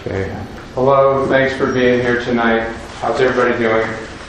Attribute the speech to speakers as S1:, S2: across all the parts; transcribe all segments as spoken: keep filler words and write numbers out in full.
S1: Okay. Hello, thanks for being here tonight. How's everybody doing?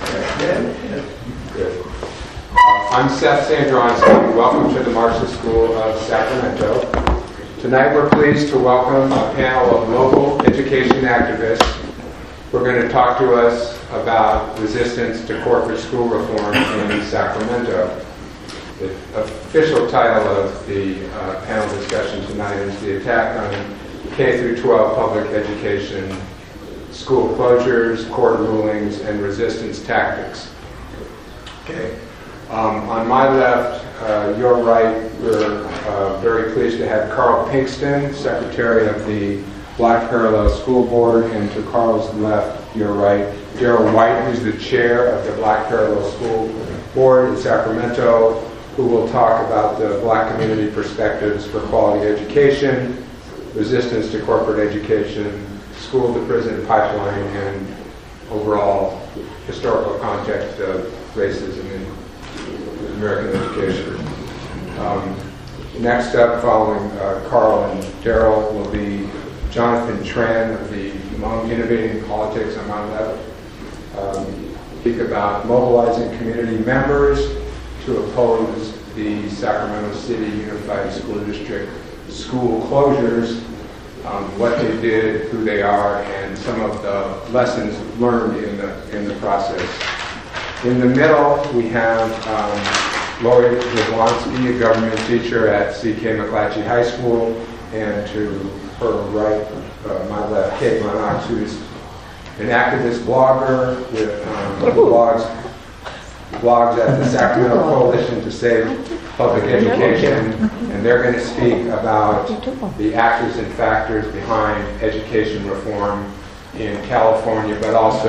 S1: Good. Uh, I'm Seth Sandronsky. Welcome to the Marxist School of Sacramento. Tonight we're pleased to welcome a panel of local education activists who are going to talk to us about resistance to corporate school reform in Sacramento. The official title of the uh, panel discussion tonight is The Attack on K through twelve Public Education, School Closures, Court Rulings, and Resistance Tactics. Okay. Um, on my left, uh, your right, we're uh, very pleased to have Carl Pinkston, Secretary of the Black Parallel School Board, and to Carl's left, your right, Daryl White, who's the chair of the Black Parallel School Board in Sacramento, who will talk about the Black community perspectives for quality education, resistance to corporate education, school-to-prison pipeline, and overall historical context of racism in American education. Um, next up, following uh, Carl and Daryl, will be Jonathan Tran of the Hmong Innovating Politics on my left. Um, speak about mobilizing community members to oppose the Sacramento City Unified School District school closures, um, what they did, who they are, and some of the lessons learned in the in the process. In the middle, we have um, Lori Jablonski, a government teacher at C K McClatchy High School, and to her right, uh, my left, Kate Lennox, who's an activist blogger with um, blogs blogs at the Sacramento Coalition to Save Public Education, and they're going to speak about the actors and factors behind education reform in California, but also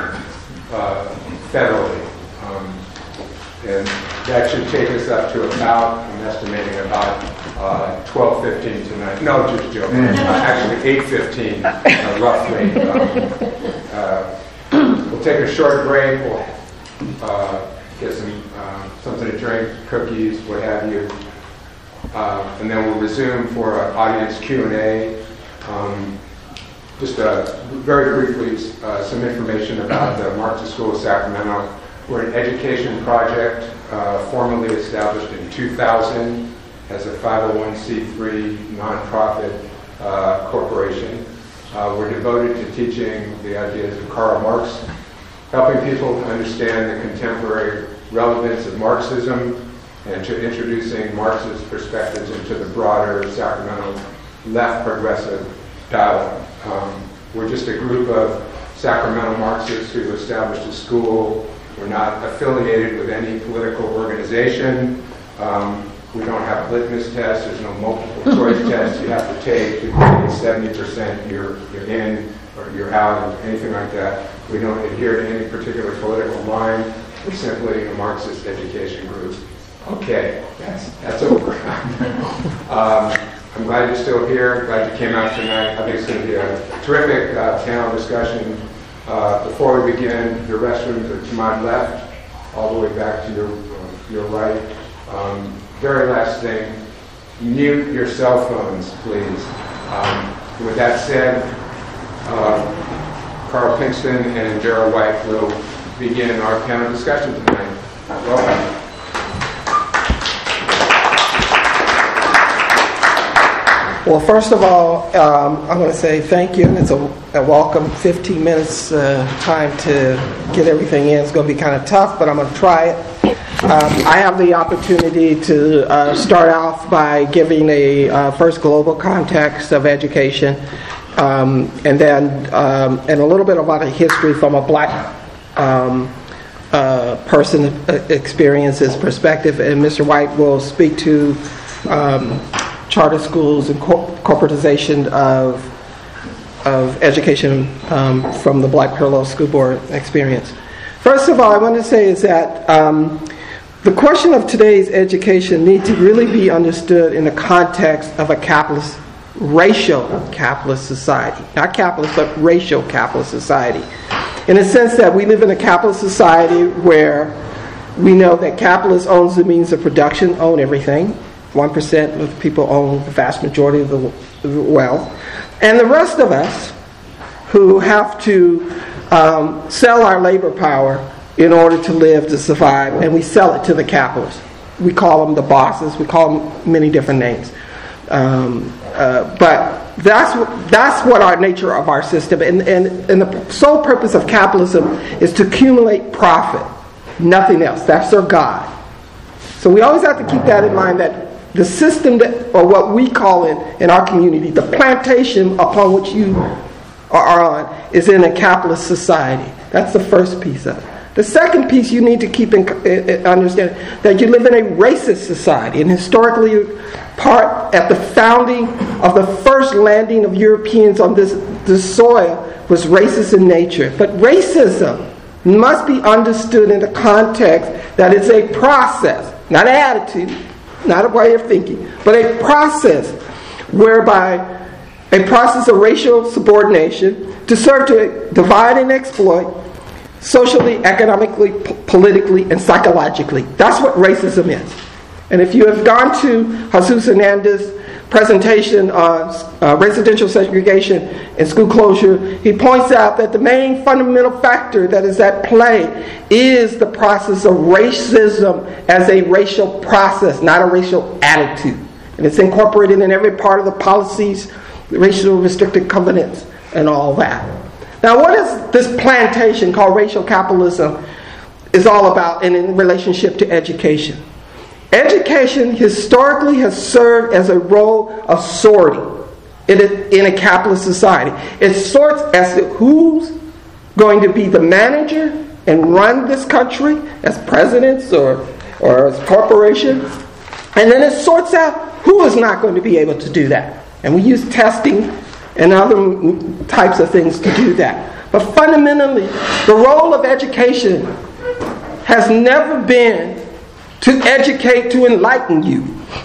S1: uh, federally. Um, and that should take us up to about, I'm estimating about uh, twelve fifteen tonight. No, just joking. Uh, actually eight fifteen, uh, roughly. Um, uh, we'll take a short break. We'll uh, get some uh, something to drink, cookies, what have you. Uh, and then we'll resume for an audience Q and A. Um, just uh, very briefly, uh, some information about the Marxist School of Sacramento. We're an education project uh, formally established in two thousand as a five oh one c three nonprofit uh, corporation. Uh, we're devoted to teaching the ideas of Karl Marx, helping people to understand the contemporary relevance of Marxism, and to introducing Marxist perspectives into the broader Sacramento left progressive dialogue. Um, we're just a group of Sacramento Marxists who established a school. We're not affiliated with any political organization. Um, we don't have litmus tests. There's no multiple choice tests you have to take to grade seventy percent you're, you're in or you're out, or anything like that. We don't adhere to any particular political line. We're simply a Marxist education group. Okay, that's that's over. um, I'm glad you're still here. Glad you came out tonight. I think it's going to be a terrific uh, panel discussion. Uh, before we begin, the restrooms are to my left, all the way back to your uh, your right. Um, very last thing, mute your cell phones, please. Um, with that said, uh, Carl Pinkston and Daryl White will begin our panel discussion tonight. Welcome.
S2: Well, first of all, um, I'm going to say thank you. It's a, a welcome fifteen minutes uh, time to get everything in. It's going to be kind of tough, but I'm going to try it. Um, I have the opportunity to uh, start off by giving a uh, first global context of education, um, and then um, and a little bit about a history from a black um, uh, person experience's perspective. And Mister White will speak to Um, charter schools and cor- corporatization of of education um, from the Black Parallel School Board experience. First of all, I want to say is that um, the question of today's education needs to really be understood in the context of a capitalist, racial capitalist society. Not capitalist, but racial capitalist society. In the sense that we live in a capitalist society where we know that capitalists owns the means of production, own everything. one percent of the people own the vast majority of the wealth. And the rest of us who have to um, sell our labor power in order to live, to survive, and we sell it to the capitalists. We call them the bosses. We call them many different names. Um, uh, but that's what, that's what our nature of our system, and, and, and the sole purpose of capitalism is to accumulate profit, nothing else. That's their God. So we always have to keep that in mind, that the system that, or what we call in, in our community, the plantation upon which you are on, is in a capitalist society. That's the first piece of it. The second piece you need to keep in, in, understand that you live in a racist society, and historically, part at the founding of the first landing of Europeans on this, this soil was racist in nature. But racism must be understood in the context that it's a process, not an attitude, not a way of thinking, but a process whereby a process of racial subordination to serve to divide and exploit socially, economically, p- politically, and psychologically. That's what racism is. And if you have gone to Jesus Hernandez's presentation on uh, residential segregation and school closure, he points out that the main fundamental factor that is at play is the process of racism as a racial process, not a racial attitude. And it's incorporated in every part of the policies, the racial restricted covenants, and all that. Now, what is this plantation called racial capitalism is all about, and in relationship to education? Education historically has served as a role of sorting in a, in a capitalist society. It sorts as to who's going to be the manager and run this country as presidents or, or as corporations. And then it sorts out who is not going to be able to do that. And we use testing and other types of things to do that. But fundamentally, the role of education has never been to educate, to enlighten you.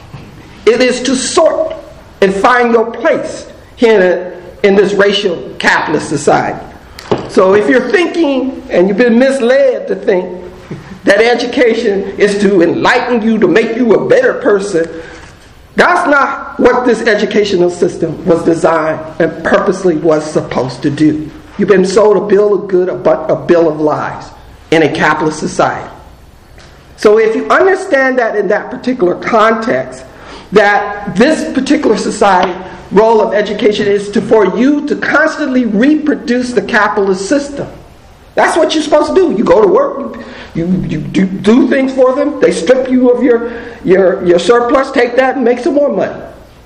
S2: It is to sort and find your place here in this racial capitalist society. So if you're thinking, and you've been misled to think, that education is to enlighten you, to make you a better person, that's not what this educational system was designed and purposely was supposed to do. You've been sold a bill of good, but a bill of lies in a capitalist society. So if you understand that in that particular context, that this particular society role of education is to for you to constantly reproduce the capitalist system. That's what you're supposed to do. You go to work, you, you do, do things for them, they strip you of your, your, your surplus, take that and make some more money.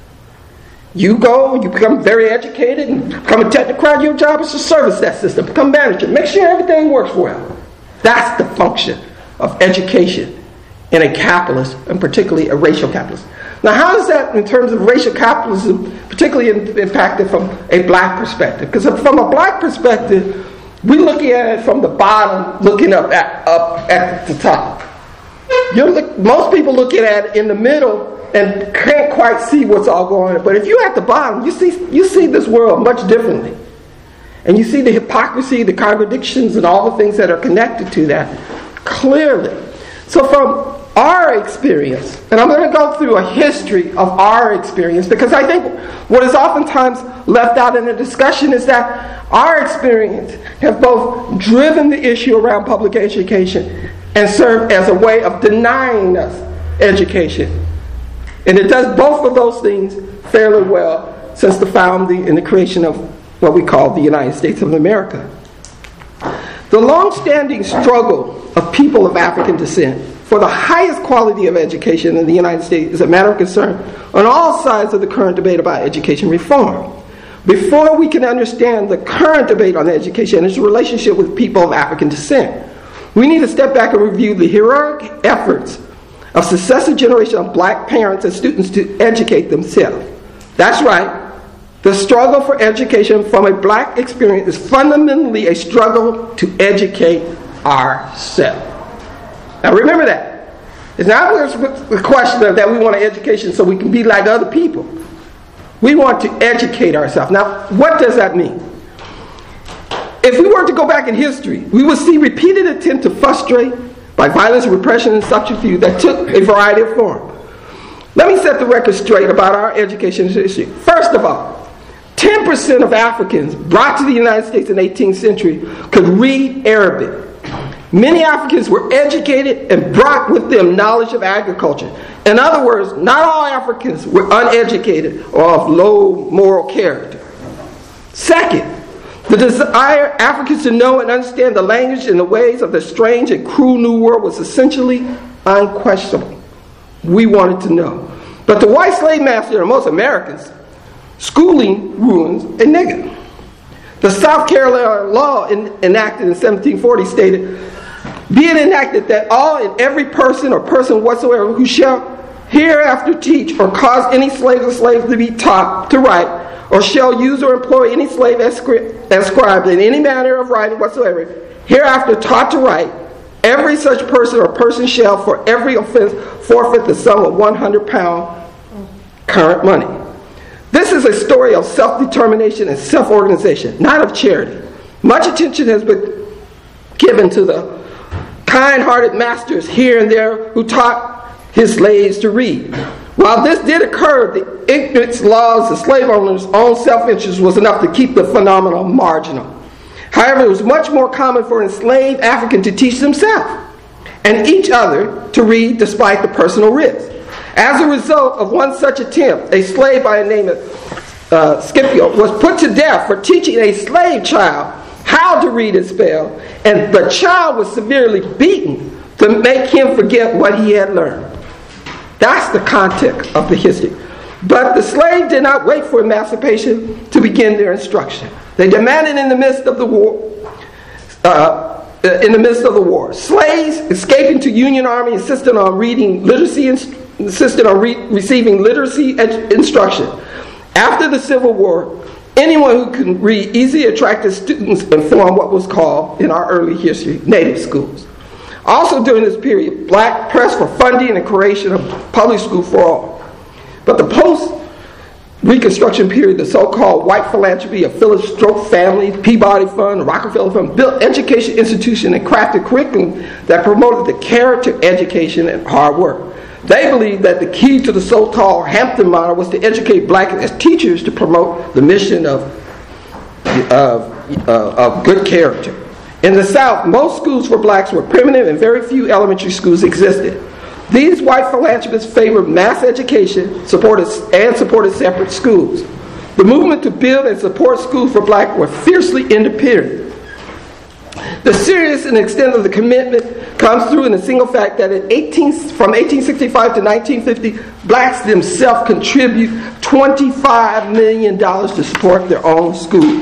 S2: You go, you become very educated and become a technocrat. Your job is to service that system, become manager, make sure everything works well. That's the function of education in a capitalist, and particularly a racial capitalist. Now, how is that in terms of racial capitalism, particularly in, impacted from a black perspective? Because from a black perspective, we look at it from the bottom, looking up at up at the top. You look, most people look at it in the middle and can't quite see what's all going on. But if you're at the bottom, you see you see this world much differently, and you see the hypocrisy, the contradictions, and all the things that are connected to that clearly. So from our experience, and I'm going to go through a history of our experience, because I think what is oftentimes left out in the discussion is that our experience has both driven the issue around public education and served as a way of denying us education. And it does both of those things fairly well since the founding and the creation of what we call the United States of America. The long-standing struggle of people of African descent for the highest quality of education in the United States is a matter of concern on all sides of the current debate about education reform. Before we can understand the current debate on education and its relationship with people of African descent, we need to step back and review the heroic efforts of successive generations of black parents and students to educate themselves. That's right. The struggle for education from a black experience is fundamentally a struggle to educate ourselves. Now remember that. It's not the question of that we want an education so we can be like other people. We want to educate ourselves. Now, what does that mean? If we were to go back in history, we would see repeated attempts to frustrate by violence, repression, and subterfuge that took a variety of forms. Let me set the record straight about our education history. First of all, ten percent of Africans brought to the United States in the eighteenth century could read Arabic. Many Africans were educated and brought with them knowledge of agriculture. In other words, not all Africans were uneducated or of low moral character. Second, the desire Africans to know and understand the language and the ways of the strange and cruel New World was essentially unquestionable. We wanted to know. But the white slave master and most Americans, schooling ruins a nigger. The South Carolina law in, enacted in seventeen forty stated, "Be it enacted that all and every person or person whatsoever who shall hereafter teach or cause any slave or slave to be taught to write, or shall use or employ any slave as scribe in any manner of writing whatsoever, hereafter taught to write, every such person or person shall for every offense forfeit the sum of one hundred pounds current money." This is a story of self-determination and self-organization, not of charity. Much attention has been given to the kind-hearted masters here and there who taught his slaves to read. While this did occur, the ignorance laws of slave owners' own self-interest was enough to keep the phenomenon marginal. However, it was much more common for enslaved Africans to teach themselves and each other to read despite the personal risk. As a result of one such attempt, a slave by the name of uh, Scipio was put to death for teaching a slave child how to read and spell, and the child was severely beaten to make him forget what he had learned. That's the context of the history. But the slave did not wait for emancipation to begin their instruction. They demanded in the midst of the war, uh, in the midst of the war, slaves escaping to Union Army insisted on reading literacy, insisted on re- receiving literacy ed- instruction. After the Civil War, anyone who could read easily attracted students and formed what was called, in our early history, native schools. Also during this period, black pressed for funding and creation of public school for all. But the post-Reconstruction period, the so-called white philanthropy of Philip Stroke family, Peabody Fund, Rockefeller Fund, built education institutions and crafted curriculum that promoted the character, education, and hard work. They believed that the key to the so-called Hampton model was to educate black as teachers to promote the mission of, of, uh, of good character. In the South, most schools for blacks were primitive and very few elementary schools existed. These white philanthropists favored mass education supported, and supported separate schools. The movement to build and support schools for blacks were fiercely independent. The seriousness and extent of the commitment comes through in the single fact that in eighteen, from eighteen sixty-five to nineteen fifty, blacks themselves contribute twenty-five million dollars to support their own schools.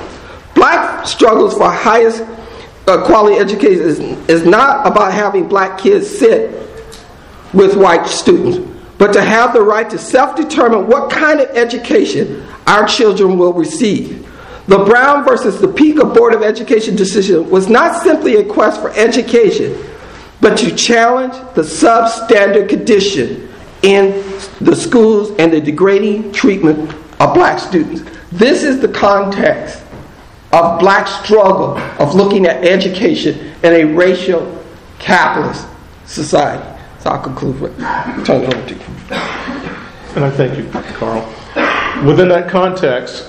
S2: Black struggles for highest uh, quality education is, is not about having black kids sit with white students, but to have the right to self-determine what kind of education our children will receive. The Brown versus Topeka Board of Education decision was not simply a quest for education, but to challenge the substandard condition in the schools and the degrading treatment of black students. This is the context of black struggle of looking at education in a racial capitalist society. So I'll conclude with turn it over to you.
S3: And I thank you, Carl. Within that context,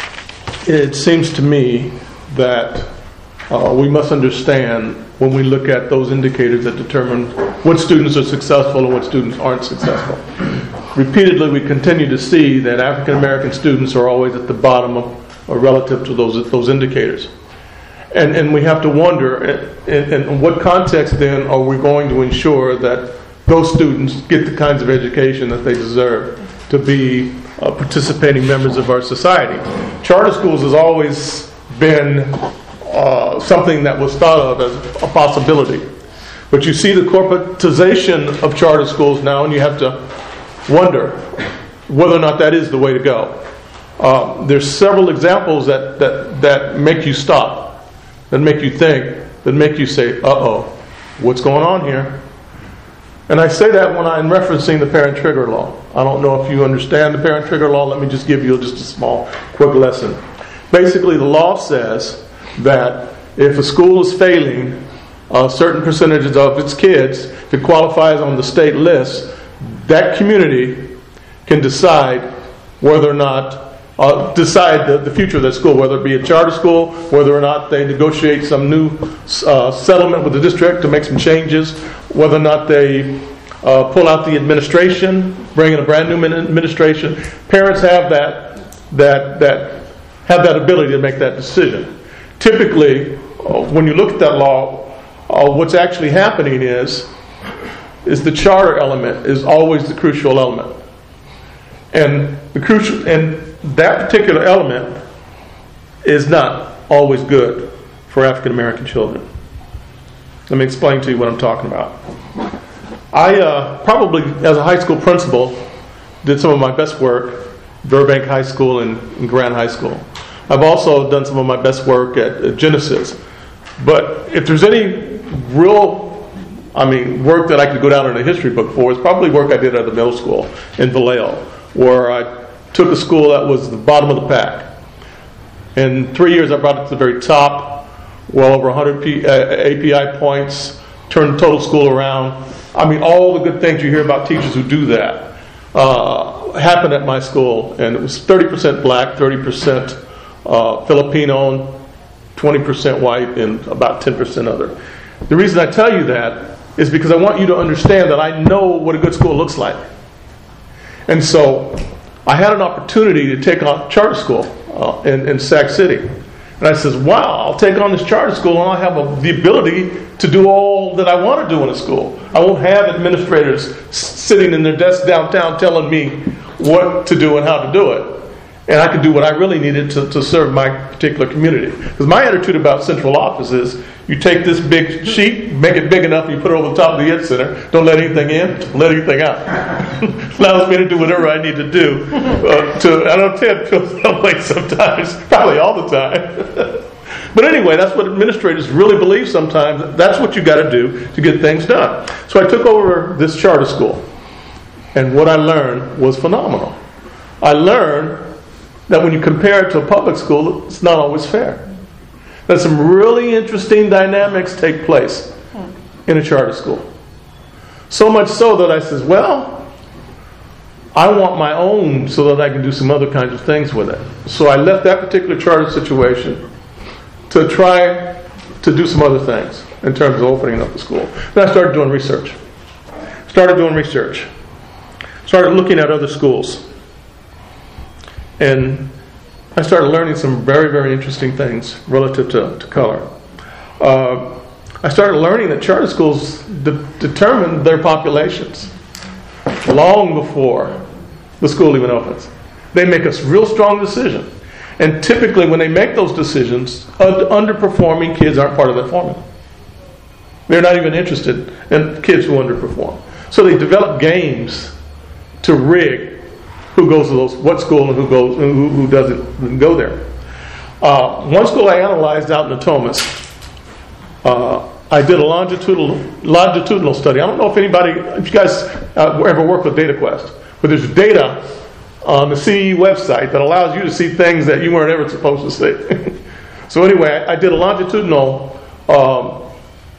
S3: it seems to me that uh, we must understand when we look at those indicators that determine what students are successful and what students aren't successful. Repeatedly, we continue to see that African American students are always at the bottom of, or relative to those those indicators. And and we have to wonder, in, in what context then are we going to ensure that those students get the kinds of education that they deserve to be uh, participating members of our society. Charter schools has always been uh, something that was thought of as a possibility. But you see the corporatization of charter schools now, and you have to wonder whether or not that is the way to go. Uh, there's several examples that, that, that make you stop, that make you think, that make you say, uh-oh, what's going on here? And I say that when I'm referencing the parent trigger law. I don't know if you understand the parent trigger law. Let me just give you just a small, quick lesson. Basically, the law says that if a school is failing uh, certain percentages of its kids, if it qualifies on the state list, that community can decide whether or not uh, decide the, the future of their school, whether it be a charter school, whether or not they negotiate some new uh, settlement with the district to make some changes, whether or not they uh, pull out the administration, bring in a brand new administration. Parents have that that that have that ability to make that decision. Typically, uh, when you look at that law, uh, what's actually happening is is the charter element is always the crucial element, and the crucial and that particular element is not always good for African American children. Let me explain to you what I'm talking about. I uh, probably, as a high school principal, did some of my best work at Burbank High School and, and Grant High School. I've also done some of my best work at, at Genesis. But if there's any real, I mean, work that I could go down in a history book for, it's probably work I did at the middle school in Vallejo, where I took a school that was the bottom of the pack. In three years, I brought it to the very top, well over one hundred P, uh, A P I points, turned the total school around. I mean, all the good things you hear about teachers who do that uh, happened at my school. And it was thirty percent black, thirty percent uh, Filipino, twenty percent white, and about ten percent other. The reason I tell you that is because I want you to understand that I know what a good school looks like. And so I had an opportunity to take on charter school uh, in, in Sac City. And I says, wow, I'll take on this charter school and I'll have a, the ability to do all that I want to do in a school. I won't have administrators s- sitting in their desks downtown telling me what to do and how to do it. And I could do what I really needed to, to serve my particular community. Because my attitude about central office is, you take this big sheet, make it big enough, and you put it over the top of the ed center. Don't let anything in, don't let anything out. Allows me to do whatever I need to do. Uh, to I don't tend to feel that way sometimes, probably all the time. But anyway, that's what administrators really believe sometimes. That's what you got to do to get things done. So I took over this charter school. And what I learned was phenomenal. I learned that when you compare it to a public school, it's not always fair. That some really interesting dynamics take place in a charter school. So much so that I says, well, I want my own so that I can do some other kinds of things with it. So I left that particular charter situation to try to do some other things in terms of opening up the school. Then I started doing research. Started doing research. Started looking at other schools. And I started learning some very, very interesting things relative to, to color. Uh, I started learning that charter schools de- determine their populations long before the school even opens. They make a real strong decision. And typically when they make those decisions, un- underperforming kids aren't part of that formula. They're not even interested in kids who underperform. So they develop games to rig who goes to those, what school and who goes, and who, who doesn't go there. Uh, one school I analyzed out in Natomas, uh, I did a longitudinal longitudinal study. I don't know if anybody, if you guys uh, ever work with DataQuest, but there's data on the C E website that allows you to see things that you weren't ever supposed to see. So anyway, I, I did a longitudinal um,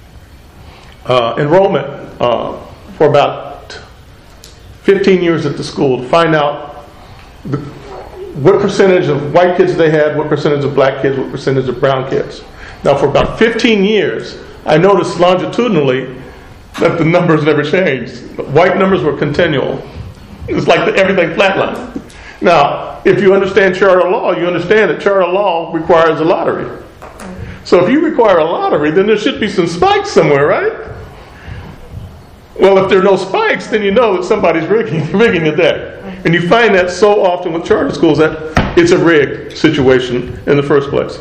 S3: uh, enrollment uh, for about fifteen years at the school to find out the, what percentage of white kids they had, what percentage of black kids, what percentage of brown kids. Now, for about fifteen years, I noticed longitudinally that the numbers never changed. The white numbers were continual. It's like the, everything flatlined. Now, if you understand charter law, you understand that charter law requires a lottery. So if you require a lottery, then there should be some spikes somewhere, right? Well, if there are no spikes, then you know that somebody's rigging, rigging the deck. And you find that so often with charter schools that it's a rigged situation in the first place.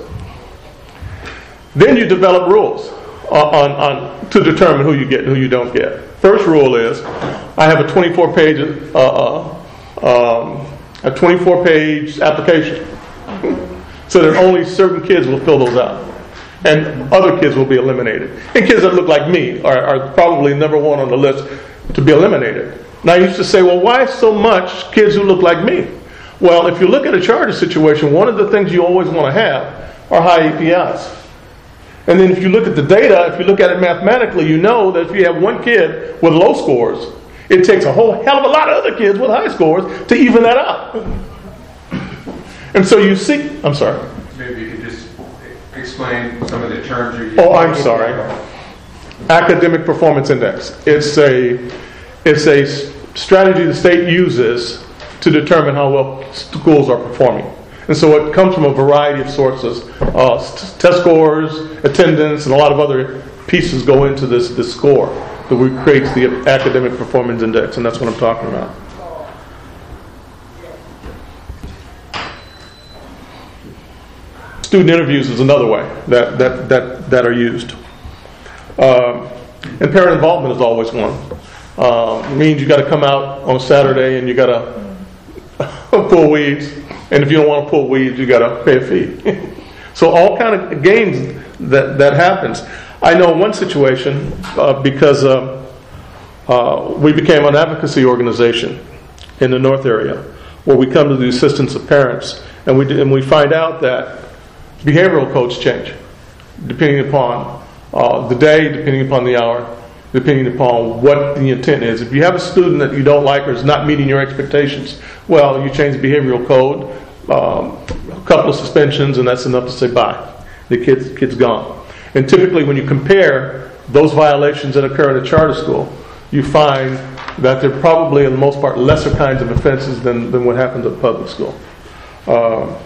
S3: Then you develop rules on, on to determine who you get and who you don't get. First rule is, I have a twenty-four page uh, um, a twenty-four page application, so that only certain kids will fill those out, and other kids will be eliminated. And kids that look like me are, are probably number one on the list to be eliminated. Now, I used to say, well, why so much kids who look like me? Well, if you look at a charter situation, one of the things you always want to have are high A P Is. And then if you look at the data, if you look at it mathematically, you know that if you have one kid with low scores, it takes a whole hell of a lot of other kids with high scores to even that out. And so you see, I'm sorry.
S1: Maybe you could just explain some of the terms you're using.
S3: Oh, I'm sorry. Academic Performance Index. It's a it's a strategy the state uses to determine how well schools are performing. And so it comes from a variety of sources. Uh, test scores, attendance, and a lot of other pieces go into this, this score that creates the Academic Performance Index, and that's what I'm talking about. Student interviews is another way that that that, that are used. Um, and parent involvement is always one. Uh, it means you got to come out on Saturday and you got to pull weeds, and if you don't want to pull weeds, you got to pay a fee. So all kind of games that that happens. I know one situation uh, because uh, uh, we became an advocacy organization in the North area where we come to the assistance of parents, and we and we find out that behavioral codes change depending upon uh, the day, depending upon the hour, depending upon what the intent is. If you have a student that you don't like or is not meeting your expectations, well, you change the behavioral code, um, a couple of suspensions, and that's enough to say bye. The kid's, kid's gone. And typically when you compare those violations that occur in a charter school, you find that they're probably, in the most part, lesser kinds of offenses than, than what happens at public school. Uh,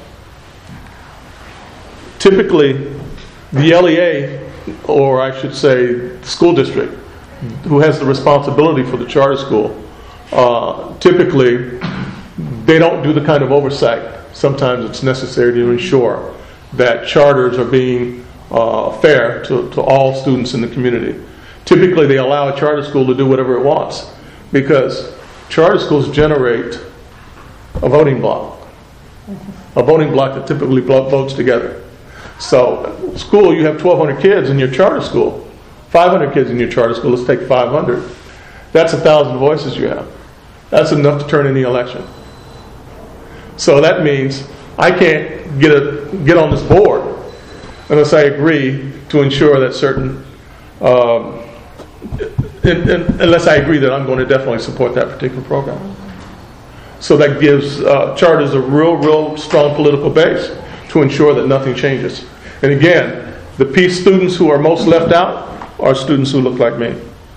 S3: typically, the L E A, or I should say the school district, who has the responsibility for the charter school, uh, typically they don't do the kind of oversight. Sometimes it's necessary to ensure that charters are being uh, fair to, to all students in the community. Typically they allow a charter school to do whatever it wants because charter schools generate a voting block. A voting block that typically votes together. So, school, you have twelve hundred kids in your charter school, five hundred kids in your charter school, let's take five hundred. That's one thousand voices you have. That's enough to turn any election. So that means I can't get a, get on this board unless I agree to ensure that certain, um, in, in, unless I agree that I'm going to definitely support that particular program. So that gives uh, charters a real, real strong political base to ensure that nothing changes. And again, the Peace students who are most left out are students who look like me.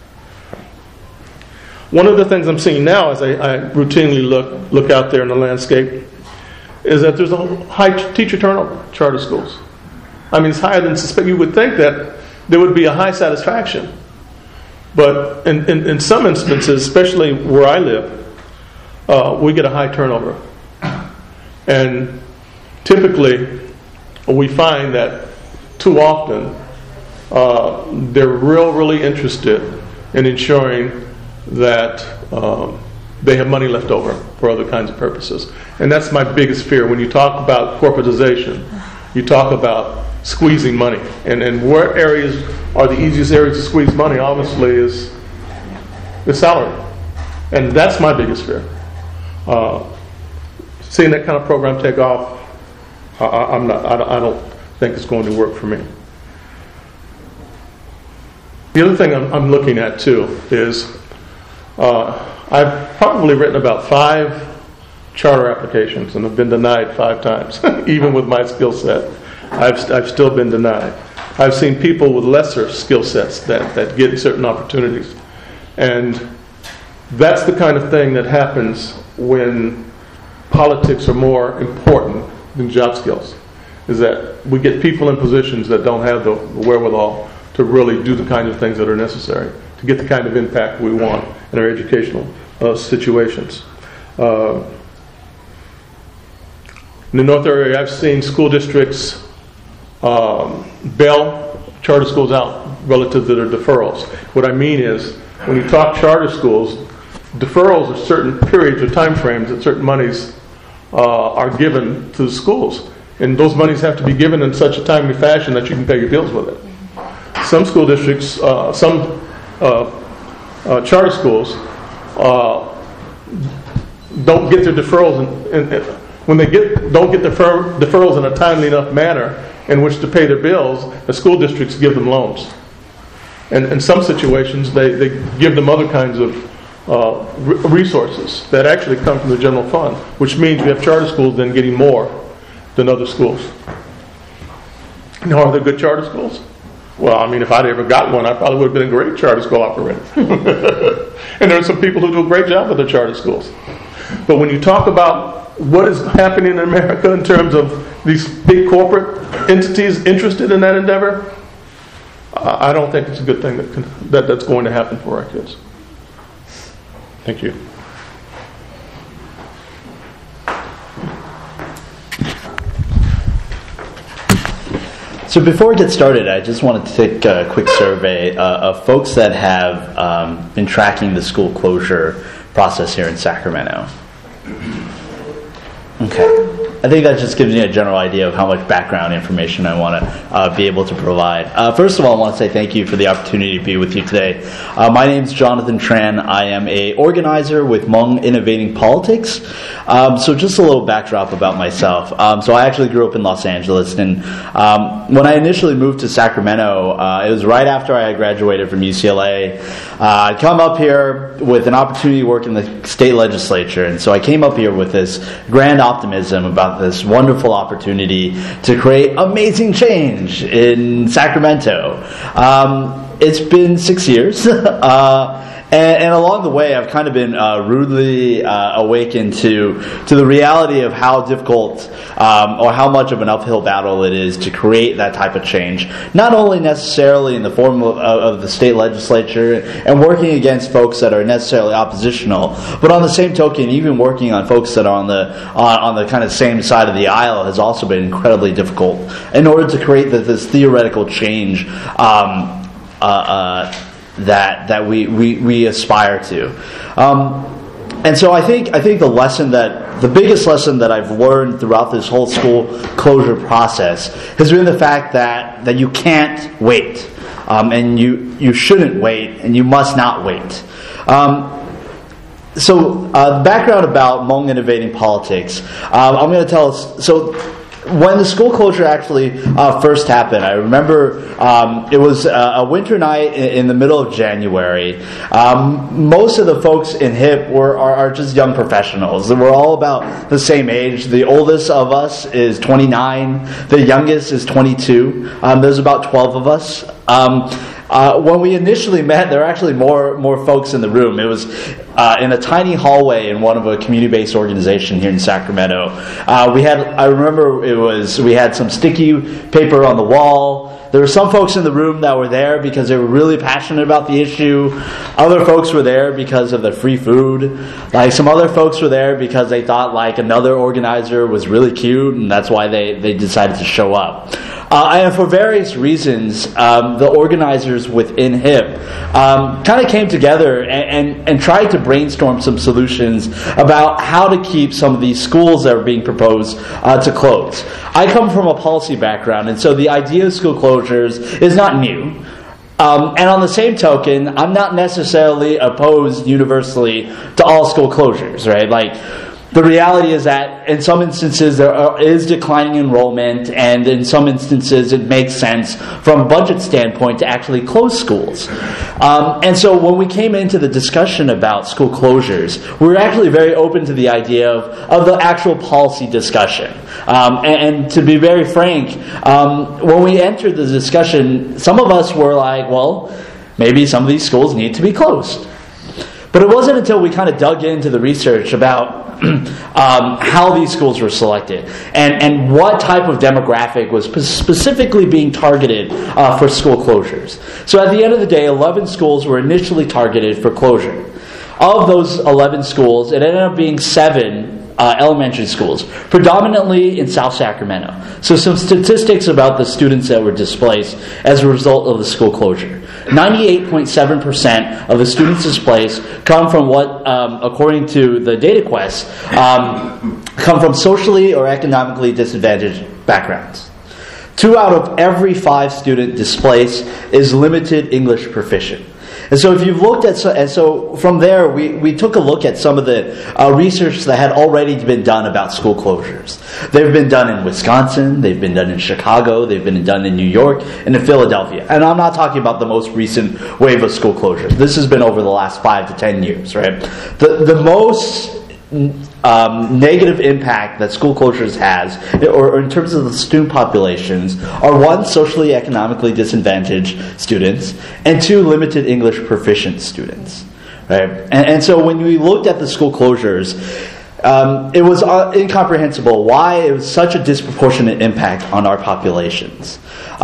S3: One of the things I'm seeing now as I, I routinely look look out there in the landscape is that there's a high t- teacher turnover in charter schools. I mean, it's higher than suspect. You would think that there would be a high satisfaction. But in, in, in some instances, especially where I live, uh, we get a high turnover. And typically, we find that too often uh, they're real, really interested in ensuring that um, they have money left over for other kinds of purposes. And that's my biggest fear. When you talk about corporatization, you talk about squeezing money. And, and where areas are the easiest areas to squeeze money, obviously, is the salary. And that's my biggest fear. Uh, seeing that kind of program take off, I, I'm not. I don't, I don't think it's going to work for me. The other thing I'm, I'm looking at too is uh, I've probably written about five charter applications and have been denied five times. Even with my skill set, I've I've still been denied. I've seen people with lesser skill sets that, that get certain opportunities, and that's the kind of thing that happens when politics are more important than job skills, is that we get people in positions that don't have the wherewithal to really do the kinds of things that are necessary to get the kind of impact we want in our educational uh, situations. Uh, in the North area, I've seen school districts um, bail charter schools out relative to their deferrals. What I mean is, when you talk charter schools, deferrals are certain periods or time frames that certain monies uh, are given to the schools. And those monies have to be given in such a timely fashion that you can pay your bills with it. Some school districts, uh, some uh, uh, charter schools, uh, don't get their deferrals, in, in, when they get don't get defer, deferrals in a timely enough manner in which to pay their bills, the school districts give them loans. And in some situations, they, they give them other kinds of uh, re- resources that actually come from the general fund, which means we have charter schools then getting more than other schools. Now, are there good charter schools? Well, I mean, if I'd ever got one, I probably would have been a great charter school operator. And there are some people who do a great job with their charter schools. But when you talk about what is happening in America in terms of these big corporate entities interested in that endeavor, uh, I don't think it's a good thing that, can, that that's going to happen for our kids. Thank you.
S4: So before we get started, I just wanted to take a quick survey uh, of folks that have um, been tracking the school closure process here in Sacramento. Okay. I think that just gives you a general idea of how much background information I want to uh, be able to provide. Uh, first of all, I want to say thank you for the opportunity to be with you today. Uh, my name is Jonathan Tran. I am a organizer with Hmong Innovating Politics. Um, so just a little backdrop about myself. Um, so I actually grew up in Los Angeles, and um, when I initially moved to Sacramento, uh, it was right after I had graduated from U C L A. Uh, I'd come up here with an opportunity to work in the state legislature, and so I came up here with this grand optimism about this wonderful opportunity to create amazing change in Sacramento. Um, it's been six years. uh, And, and along the way, I've kind of been uh, rudely uh, awakened to to the reality of how difficult um, or how much of an uphill battle it is to create that type of change. Not only necessarily in the form of, of the state legislature and working against folks that are necessarily oppositional, but on the same token, even working on folks that are on the on, on the kind of same side of the aisle has also been incredibly difficult in order to create the, this theoretical change. Um, uh, uh, that that we, we, we aspire to. Um, and so I think I think the lesson that the biggest lesson that I've learned throughout this whole school closure process has been the fact that, that you can't wait. Um, and you, you shouldn't wait, and you must not wait. Um, so uh, the background about Hmong Innovating Politics, um, I'm going to tell us, so when the school closure actually uh, first happened, I remember um, it was a, a winter night in, in the middle of January. Um, most of the folks in H I P were are, are just young professionals. We're all about the same age. The oldest of us is twenty-nine. The youngest is twenty-two. Um, there's about twelve of us. Um, Uh, when we initially met, there were actually more more folks in the room. It was uh, in a tiny hallway in one of a community-based organization here in Sacramento. Uh, we had, I remember, it was we had some sticky paper on the wall. There were some folks in the room that were there because they were really passionate about the issue. Other folks were there because of the free food. Like some other folks were there because they thought like another organizer was really cute, and that's why they, they decided to show up. Uh, and for various reasons, um, the organizers within H I P um, kind of came together and, and, and tried to brainstorm some solutions about how to keep some of these schools that are being proposed uh, to close. I come from a policy background, and so the idea of school closures is not new. Um, and on the same token, I'm not necessarily opposed universally to all school closures, right? Like, the reality is that in some instances there are, is declining enrollment, and in some instances it makes sense from a budget standpoint to actually close schools. Um, and so when we came into the discussion about school closures, we were actually very open to the idea of, of the actual policy discussion. Um, and, and to be very frank, um, when we entered the discussion, some of us were like, well, maybe some of these schools need to be closed. But it wasn't until we kind of dug into the research about um, how these schools were selected and, and what type of demographic was specifically being targeted uh, for school closures. So at the end of the day, eleven schools were initially targeted for closure. Of those eleven schools, it ended up being seven Uh, elementary schools, predominantly in South Sacramento. So some statistics about the students that were displaced as a result of the school closure. ninety-eight point seven percent of the students displaced come from what, um, according to the DataQuest, um, come from socially or economically disadvantaged backgrounds. Two out of every five student displaced is limited English proficient. And so if you've looked at, and so from there, we, we took a look at some of the uh, research that had already been done about school closures. They've been done in Wisconsin, they've been done in Chicago, they've been done in New York, and in Philadelphia. And I'm not talking about the most recent wave of school closures. This has been over the last five to ten years, right? The, the most um, negative impact that school closures has, or, or in terms of the student populations, are one, socially economically disadvantaged students, and two, limited English proficient students. Right? And, and so when we looked at the school closures, um, it was uh, incomprehensible why it was such a disproportionate impact on our populations.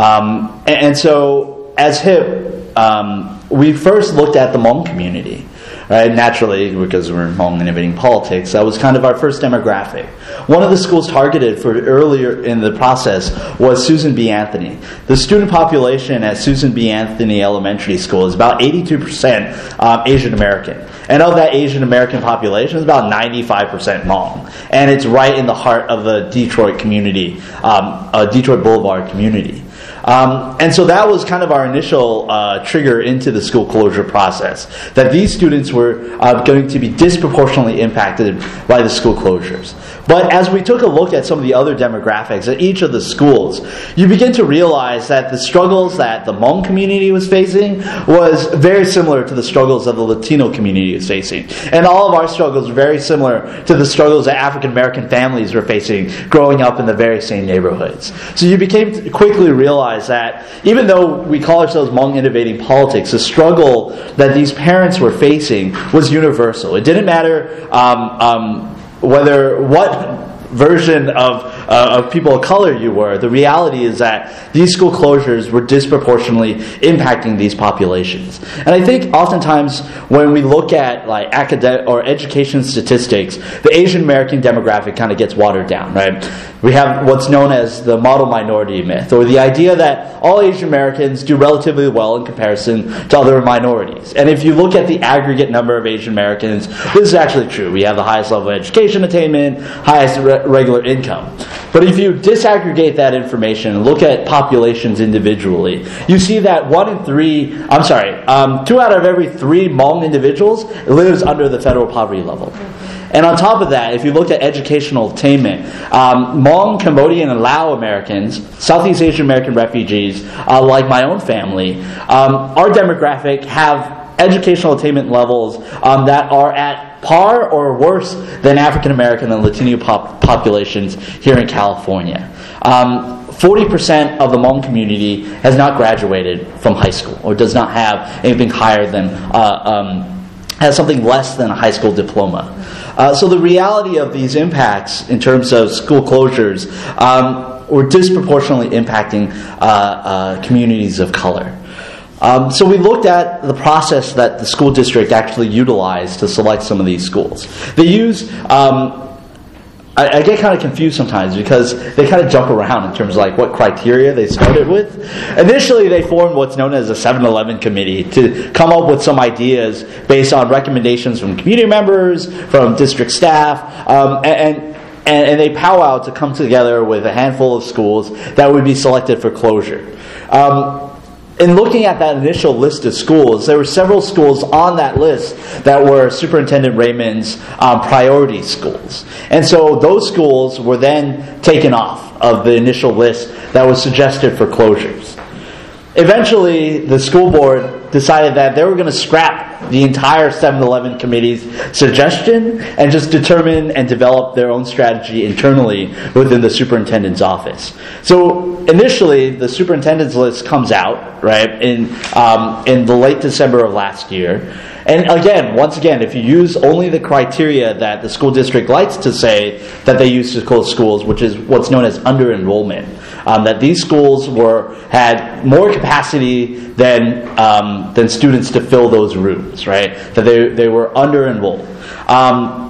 S4: Um, and, and so as H I P, um, we first looked at the Hmong community. Right, naturally, because we're Hmong innovating politics, that was kind of our first demographic. One of the schools targeted for earlier in the process was Susan B. Anthony. The student population at Susan B. Anthony Elementary School is about eighty-two percent um, Asian American. And of that Asian American population, it's about ninety-five percent Hmong. And it's right in the heart of the Detroit community, um, uh, Detroit Boulevard community. Um, and so that was kind of our initial uh, trigger into the school closure process, that these students were uh, going to be disproportionately impacted by the school closures. But as we took a look at some of the other demographics at each of the schools, you begin to realize that the struggles that the Hmong community was facing was very similar to the struggles that the Latino community was facing. And all of our struggles were very similar to the struggles that African American families were facing growing up in the very same neighborhoods. So you became to quickly realize that even though we call ourselves Hmong Innovating Politics, the struggle that these parents were facing was universal. It didn't matter um, um, whether what version of uh, of people of color you were. The reality is that these school closures were disproportionately impacting these populations. And I think oftentimes when we look at like academic or education statistics, the Asian American demographic kind of gets watered down, right? We have what's known as the model minority myth, or the idea that all Asian Americans do relatively well in comparison to other minorities. And if you look at the aggregate number of Asian Americans, this is actually true. We have the highest level of education attainment, highest re- regular income. But if you disaggregate that information and look at populations individually, you see that one in three, I'm sorry, um, two out of every three Hmong individuals lives under the federal poverty level. And on top of that, if you look at educational attainment, um, Hmong, Cambodian, and Lao Americans, Southeast Asian American refugees, uh, like my own family, um, our demographic have educational attainment levels um, that are at par or worse than African American and Latino pop- populations here in California. Um, forty percent of the Hmong community has not graduated from high school or does not have anything higher than, uh, um, has something less than a high school diploma. Uh, so the reality of these impacts in terms of school closures um, were disproportionately impacting uh, uh, communities of color. Um, so we looked at the process that the school district actually utilized to select some of these schools. They use, um, I, I get kind of confused sometimes because they kind of jump around in terms of like what criteria they started with. Initially, they formed what's known as a seven eleven committee to come up with some ideas based on recommendations from community members, from district staff, um, and, and, and they powwow to come together with a handful of schools that would be selected for closure. Um, In looking at that initial list of schools, there were several schools on that list that were Superintendent Raymond's um, priority schools. And so those schools were then taken off of the initial list that was suggested for closures. Eventually, the school board decided that they were going to scrap the entire seven eleven committee's suggestion and just determine and develop their own strategy internally within the superintendent's office. So initially, the superintendent's list comes out, right, in um, in the late December of last year. And again, once again, if you use only the criteria that the school district likes to say that they use to close schools, which is what's known as under-enrollment, um, that these schools were had more capacity than um, than students to fill those rooms, right? That they they were under-enrolled. Um,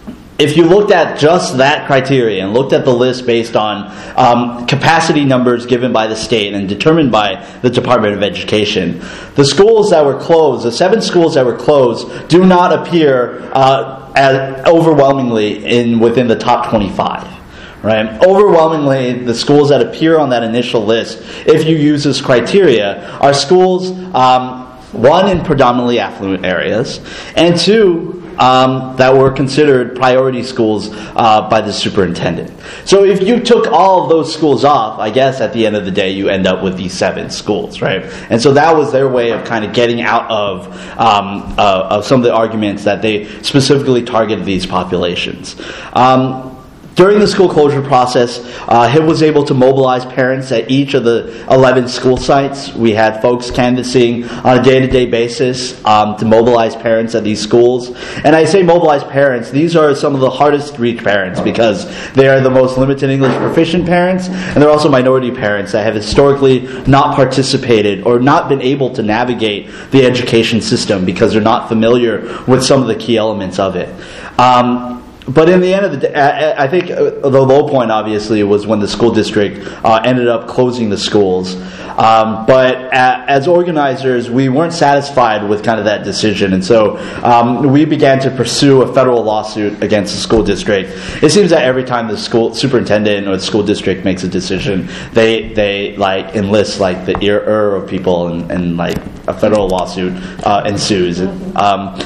S4: If you looked at just that criteria and looked at the list based on um, capacity numbers given by the state and determined by the Department of Education, the schools that were closed, the seven schools that were closed, do not appear uh, as overwhelmingly in within the top twenty-five. Right? Overwhelmingly, the schools that appear on that initial list, if you use this criteria, are schools, um, one, in predominantly affluent areas, and two, um, that were considered priority schools uh, by the superintendent. So if you took all of those schools off, I guess at the end of the day you end up with these seven schools, right? And so that was their way of kind of getting out of um, uh, of some of the arguments that they specifically targeted these populations. Um, During the school closure process, uh, H I B was able to mobilize parents at each of the eleven school sites. We had folks canvassing on a day-to-day basis um, to mobilize parents at these schools. And I say mobilize parents, these are some of the hardest to reach parents because they are the most limited English proficient parents, and they're also minority parents that have historically not participated or not been able to navigate the education system because they're not familiar with some of the key elements of it. Um, But in the end of the day, I think the low point, obviously, was when the school district uh, ended up closing the schools. Um, but as organizers, we weren't satisfied with kind of that decision. And so um, we began to pursue a federal lawsuit against the school district. It seems that every time the school superintendent or the school district makes a decision, they, they like enlist like the ear of people and, and like a federal lawsuit uh, ensues. Um,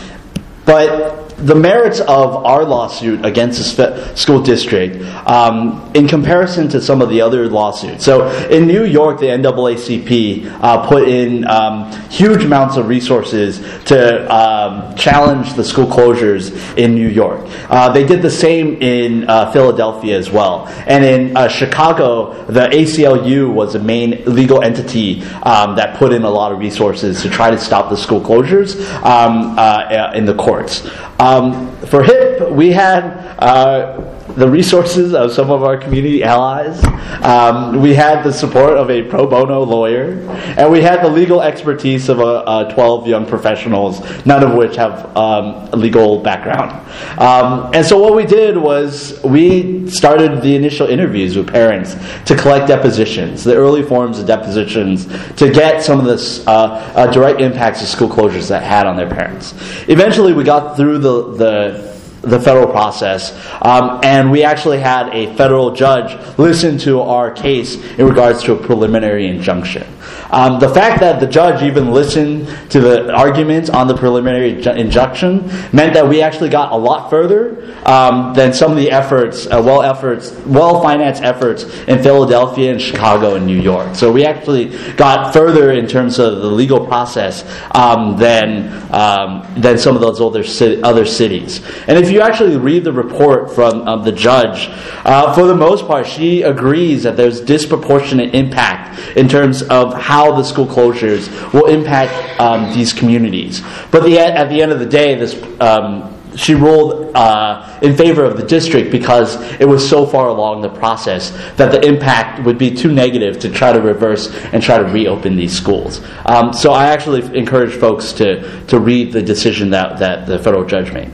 S4: but the merits of our lawsuit against the school district um, in comparison to some of the other lawsuits. So in New York, the N double A C P uh, put in um, huge amounts of resources to um, challenge the school closures in New York. Uh, they did the same in uh, Philadelphia as well. And in uh, Chicago, the A C L U was the main legal entity um, that put in a lot of resources to try to stop the school closures um, uh, in the courts. Um, for H I P, we had uh, the resources of some of our community allies. Um, we had the support of a pro bono lawyer, and we had the legal expertise of a, a twelve young professionals, none of which have um, a legal background. Um, and so what we did was we started the initial interviews with parents to collect depositions, the early forms of depositions, to get some of the uh, uh, direct impacts of school closures that had on their parents. Eventually, we got through the the the federal process, um, and we actually had a federal judge listen to our case in regards to a preliminary injunction. Um, the fact that the judge even listened to the arguments on the preliminary ju- injunction meant that we actually got a lot further um, than some of the efforts, uh, well efforts, well-financed efforts in Philadelphia and Chicago and New York. So we actually got further in terms of the legal process um, than um, than some of those other ci- other cities. And if you actually read the report from um, the judge, uh, for the most part, she agrees that there's disproportionate impact in terms of how the school closures will impact um, these communities. But the, at the end of the day, this um, she ruled uh, in favor of the district because it was so far along the process that the impact would be too negative to try to reverse and try to reopen these schools. Um, so I actually encourage folks to, to read the decision that, that the federal judge made.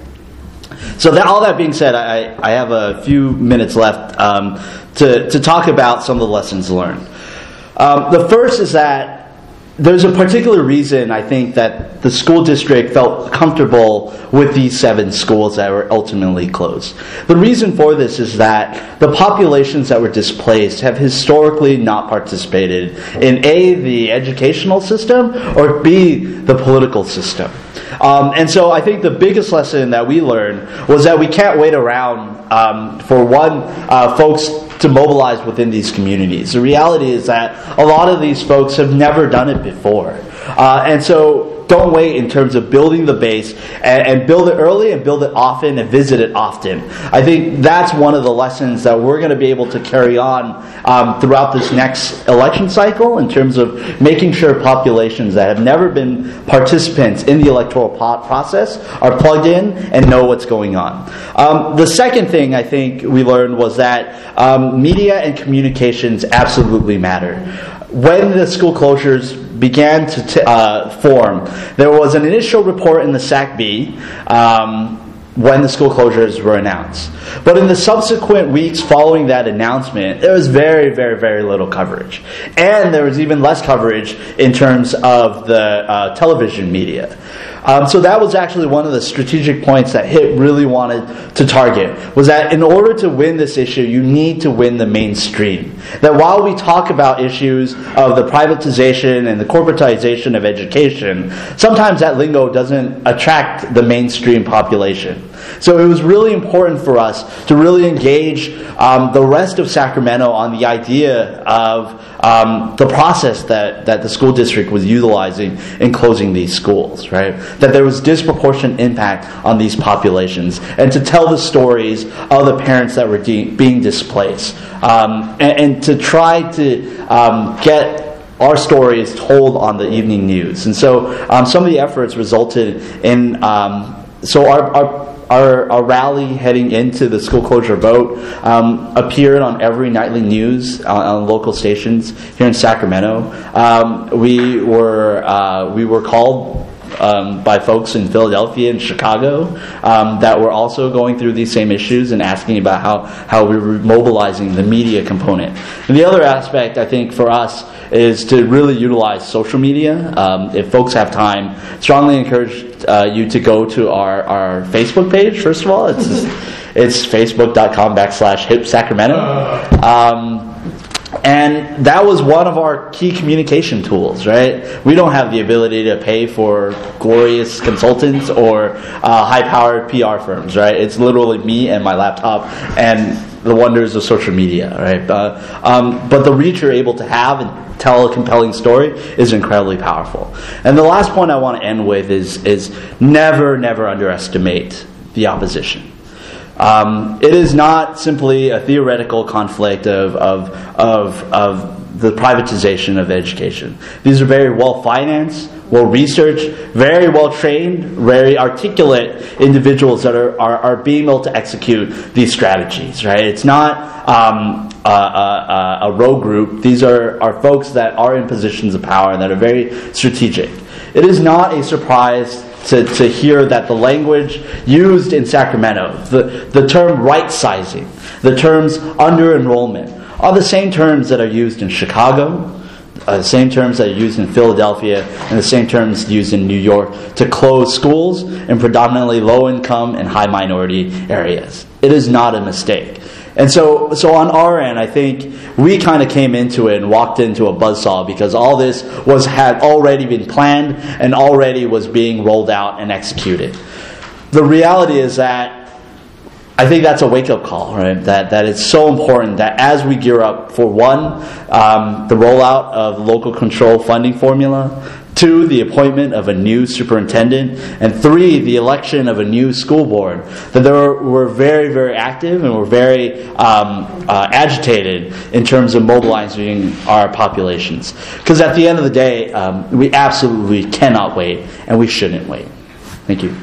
S4: So that, all that being said, I, I have a few minutes left um, to, to talk about some of the lessons learned. Um, the first is that there's a particular reason I think that the school district felt comfortable with these seven schools that were ultimately closed. The reason for this is that the populations that were displaced have historically not participated in A, the educational system, or B, the political system. Um, and so I think the biggest lesson that we learned was that we can't wait around um, for one, uh, folks to mobilize within these communities. The reality is that a lot of these folks have never done it before. Uh, and so don't wait in terms of building the base and, and build it early and build it often and visit it often. I think that's one of the lessons that we're going to be able to carry on um, throughout this next election cycle in terms of making sure populations that have never been participants in the electoral process are plugged in and know what's going on. Um, the second thing I think we learned was that um, media and communications absolutely matter. When the school closures began to t- uh, form, there was an initial report in the S A C B um, when the school closures were announced. But in the subsequent weeks following that announcement, there was very, very, very little coverage. And there was even less coverage in terms of the uh, television media. Um, so that was actually one of the strategic points that H I P really wanted to target, was that in order to win this issue, you need to win the mainstream. That while we talk about issues of the privatization and the corporatization of education, sometimes that lingo doesn't attract the mainstream population. So it was really important for us to really engage um, the rest of Sacramento on the idea of um, the process that, that the school district was utilizing in closing these schools, right? That there was disproportionate impact on these populations, and to tell the stories of the parents that were de- being displaced, um, and, and to try to um, get our stories told on the evening news. And so um, some of the efforts resulted in, um, so our, our Our, our rally heading into the school closure vote um, appeared on every nightly news on, on local stations here in Sacramento. Um, we were uh, we were called um, by folks in Philadelphia and Chicago um, that were also going through these same issues and asking about how, how we were mobilizing the media component. And the other aspect, I think, for us is to really utilize social media. Um, if folks have time, strongly encourage uh, you to go to our, our Facebook page, first of all. It's it's facebook.com backslash hip Sacramento. Um, and that was one of our key communication tools, right? We don't have the ability to pay for glorious consultants or uh, high-powered P R firms, right? It's literally me and my laptop and the wonders of social media, right? Uh, um, but the reach you're able to have and tell a compelling story is incredibly powerful. And the last point I want to end with is is never, never underestimate the opposition. Um, it is not simply a theoretical conflict of of of of the privatization of education. These are very well financed, well researched, very well trained, very articulate individuals that are, are, are being able to execute these strategies, right? It's not um, a, a, a rogue group. These are, are folks that are in positions of power and that are very strategic. It is not a surprise to, to hear that the language used in Sacramento, the, the term right-sizing, the terms under-enrollment, are the same terms that are used in Chicago, uh, the same terms that are used in Philadelphia, and the same terms used in New York to close schools in predominantly low-income and high-minority areas. It is not a mistake. And so, so on our end, I think we kind of came into it and walked into a buzzsaw because all this was had already been planned and already was being rolled out and executed. The reality is that I think that's a wake-up call, right? That that it's so important that as we gear up for one, um, the rollout of local control funding formula, two, the appointment of a new superintendent, and three, the election of a new school board, that they were, were very, very active and were very um, uh, agitated in terms of mobilizing our populations. Because at the end of the day, um, we absolutely cannot wait, and we shouldn't wait. Thank you.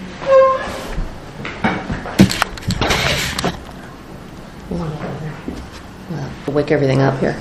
S5: Wake everything up here.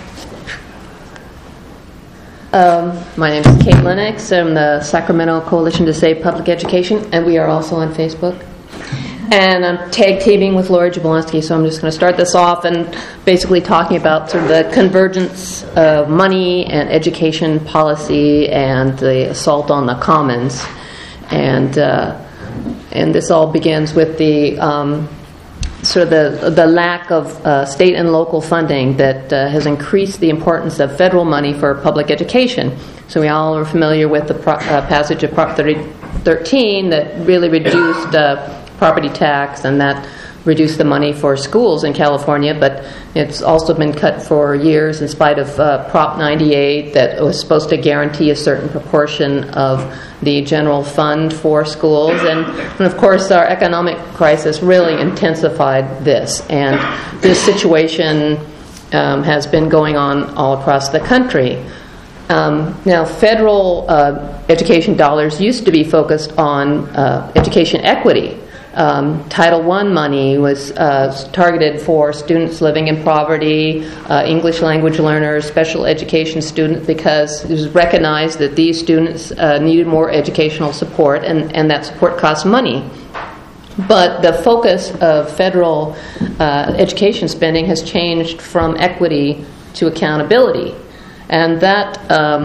S5: Um, my name is Kate Lennox. I'm the Sacramento Coalition to Save Public Education, and we are also on Facebook. And I'm tag teaming with Lori Jablonski, so I'm just going to start this off and basically talking about sort of the convergence of money and education policy and the assault on the commons. And uh, and this all begins with the um, sort of the the lack of uh, state and local funding that uh, has increased the importance of federal money for public education. So we all are familiar with the pro- uh, passage of Prop thirteen that really reduced uh, property tax, and that reduced the money for schools in California, but it's also been cut for years in spite of uh, Prop ninety-eight that was supposed to guarantee a certain proportion of the general fund for schools. And, and of course, our economic crisis really intensified this. And this situation um, has been going on all across the country. Um, now, federal uh, education dollars used to be focused on uh, education equity. Um, Title one money was uh, targeted for students living in poverty, uh, English language learners, special education students, because it was recognized that these students uh, needed more educational support, and, and that support cost money. But the focus of federal uh, education spending has changed from equity to accountability. And that um,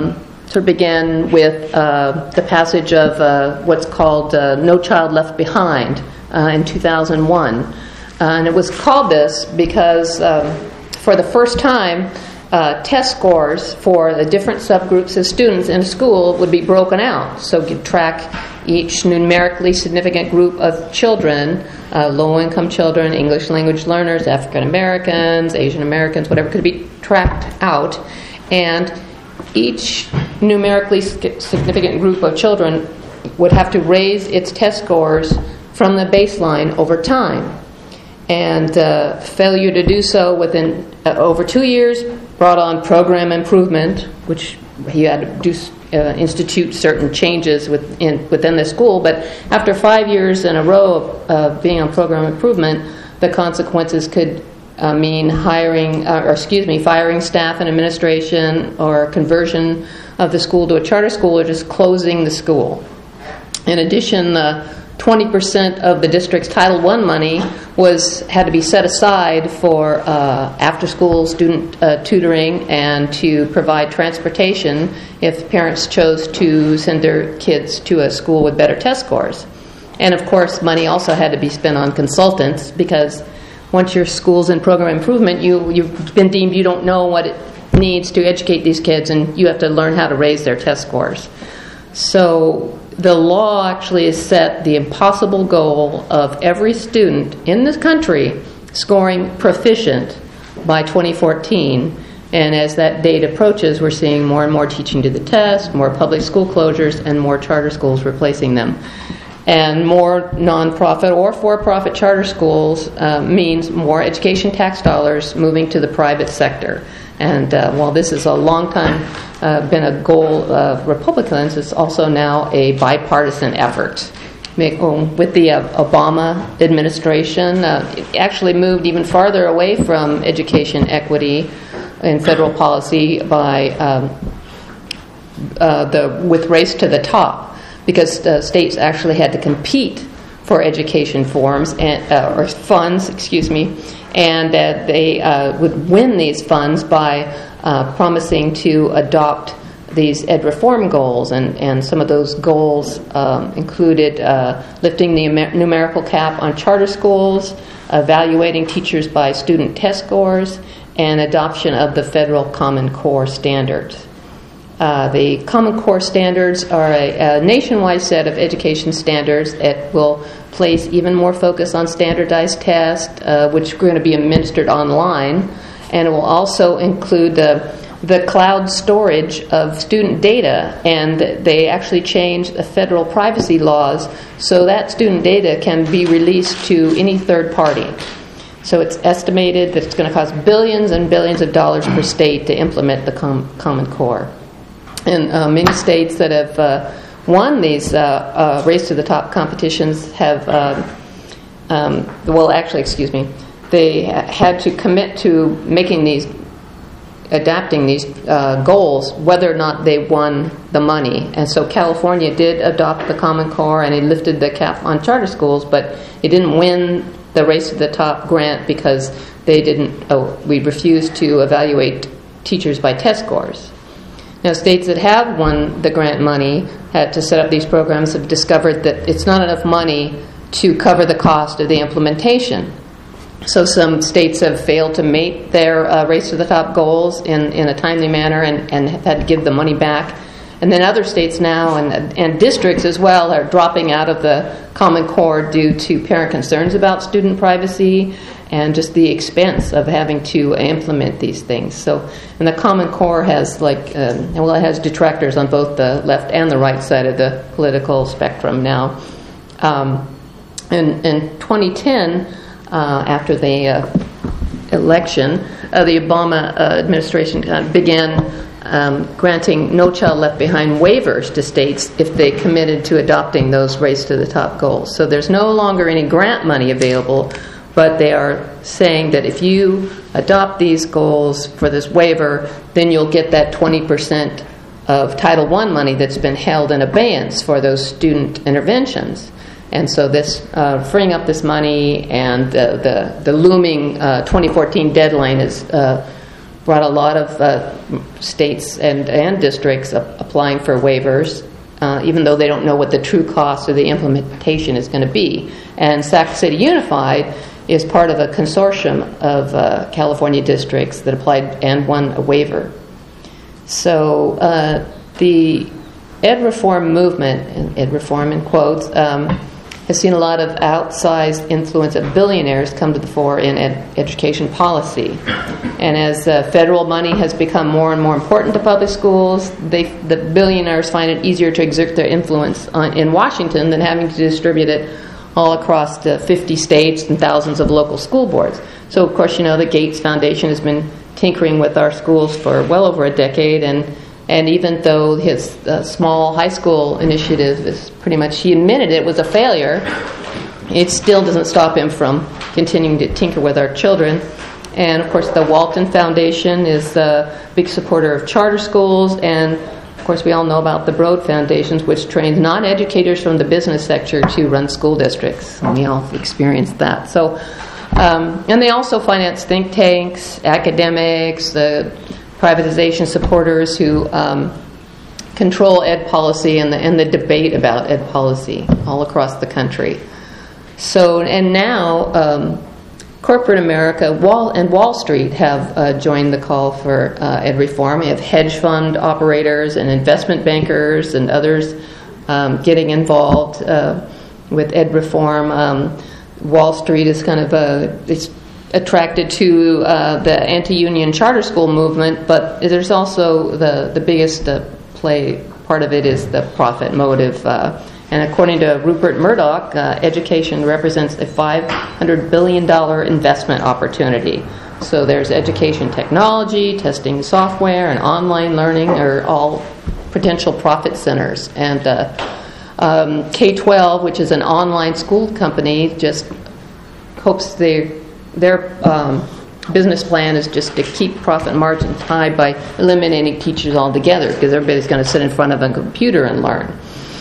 S5: sort of began with uh, the passage of uh, what's called uh, No Child Left Behind uh, in two thousand one. Uh, and it was called this because um, for the first time, uh, test scores for the different subgroups of students in a school would be broken out. So you track each numerically significant group of children, uh, low-income children, English language learners, African Americans, Asian Americans, whatever could be tracked out. And each numerically significant group of children would have to raise its test scores from the baseline over time. And uh, failure to do so within uh, over two years brought on program improvement, which he had to do, uh, institute certain changes within, within the school. But after five years in a row of uh, being on program improvement, the consequences could uh, mean hiring, uh, or excuse me, firing staff and administration, or conversion of the school to a charter school, or just closing the school. In addition, uh, twenty percent of the district's Title one money was had to be set aside for uh, after-school student uh, tutoring and to provide transportation if parents chose to send their kids to a school with better test scores. And of course, money also had to be spent on consultants, because once your school's in program improvement, you, you've been deemed you don't know what it needs to educate these kids, and you have to learn how to raise their test scores. So the law actually has set the impossible goal of every student in this country scoring proficient by twenty fourteen. And as that date approaches, we're seeing more and more teaching to the test, more public school closures, and more charter schools replacing them. And more nonprofit or for-profit charter schools uh, means more education tax dollars moving to the private sector. And uh, while this is a long time uh, been a goal of Republicans, it's also now a bipartisan effort. With the uh, Obama administration, uh, it actually moved even farther away from education equity in federal policy by um, uh, the with Race to the Top, because uh, states actually had to compete for education forms and uh, or funds, excuse me, and that uh, they uh, would win these funds by uh, promising to adopt these ed reform goals, and, and some of those goals um, included uh, lifting the numerical cap on charter schools, evaluating teachers by student test scores, and adoption of the federal Common Core standards. Uh, the Common Core standards are a, a nationwide set of education standards that will place even more focus on standardized tests, uh, which are going to be administered online, and it will also include the, the cloud storage of student data, and they actually changed the federal privacy laws so that student data can be released to any third party. So it's estimated that it's going to cost billions and billions of dollars per state to implement the Com- Common Core. And uh, many states that have uh, won these uh, uh, Race to the Top competitions have, uh, um, well, actually, excuse me, they ha- had to commit to making these, adapting these uh, goals, whether or not they won the money. And so California did adopt the Common Core, and it lifted the cap on charter schools, but it didn't win the Race to the Top grant because they didn't, oh, we refused to evaluate teachers by test scores. Now, states that have won the grant money had to set up these programs have discovered that it's not enough money to cover the cost of the implementation. So some states have failed to meet their uh, Race to the Top goals in, in a timely manner and, and have had to give the money back. And then other states now and, and districts as well are dropping out of the Common Core due to parent concerns about student privacy and just the expense of having to implement these things. So, and the Common Core has like, um, well, it has detractors on both the left and the right side of the political spectrum now. Um, in, in twenty ten, uh, after the uh, election, uh, the Obama uh, administration uh, began um, granting No Child Left Behind waivers to states if they committed to adopting those Race to the Top goals. So there's no longer any grant money available, but they are saying that if you adopt these goals for this waiver, then you'll get that twenty percent of Title one money that's been held in abeyance for those student interventions. And so this uh, freeing up this money and the, the, the looming uh, twenty fourteen deadline is uh, brought a lot of uh, states and, and districts up applying for waivers, uh, even though they don't know what the true cost or the implementation is going to be. And Sac City Unified is part of a consortium of uh, California districts that applied and won a waiver. So uh, the ed reform movement, and ed reform in quotes, um, has seen a lot of outsized influence of billionaires come to the fore in ed- education policy. And as uh, federal money has become more and more important to public schools, they, the billionaires find it easier to exert their influence on, in Washington than having to distribute it all across the fifty states and thousands of local school boards. So, of course, you know, the Gates Foundation has been tinkering with our schools for well over a decade, and And even though his uh, small high school initiative is pretty much, he admitted it was a failure, it still doesn't stop him from continuing to tinker with our children. And, of course, the Walton Foundation is a big supporter of charter schools. And, of course, we all know about the Broad Foundations, which trains non-educators from the business sector to run school districts. And we all experienced that. So, um, and they also finance think tanks, academics, the privatization supporters who um, control ed policy and the, and the debate about ed policy all across the country. So, and now um, corporate America Wall and Wall Street have uh, joined the call for uh, ed reform. We have hedge fund operators and investment bankers and others um, getting involved uh, with ed reform. Um, Wall Street is kind of a it's attracted to uh, the anti-union charter school movement, but there's also the, the biggest uh, play part of it is the profit motive. Uh, and according to Rupert Murdoch, uh, education represents a five hundred billion dollars investment opportunity. So there's education technology, testing software, and online learning are all potential profit centers. And uh, um, K twelve, which is an online school company, just hopes they Their um, business plan is just to keep profit margins high by eliminating teachers altogether, because everybody's going to sit in front of a computer and learn.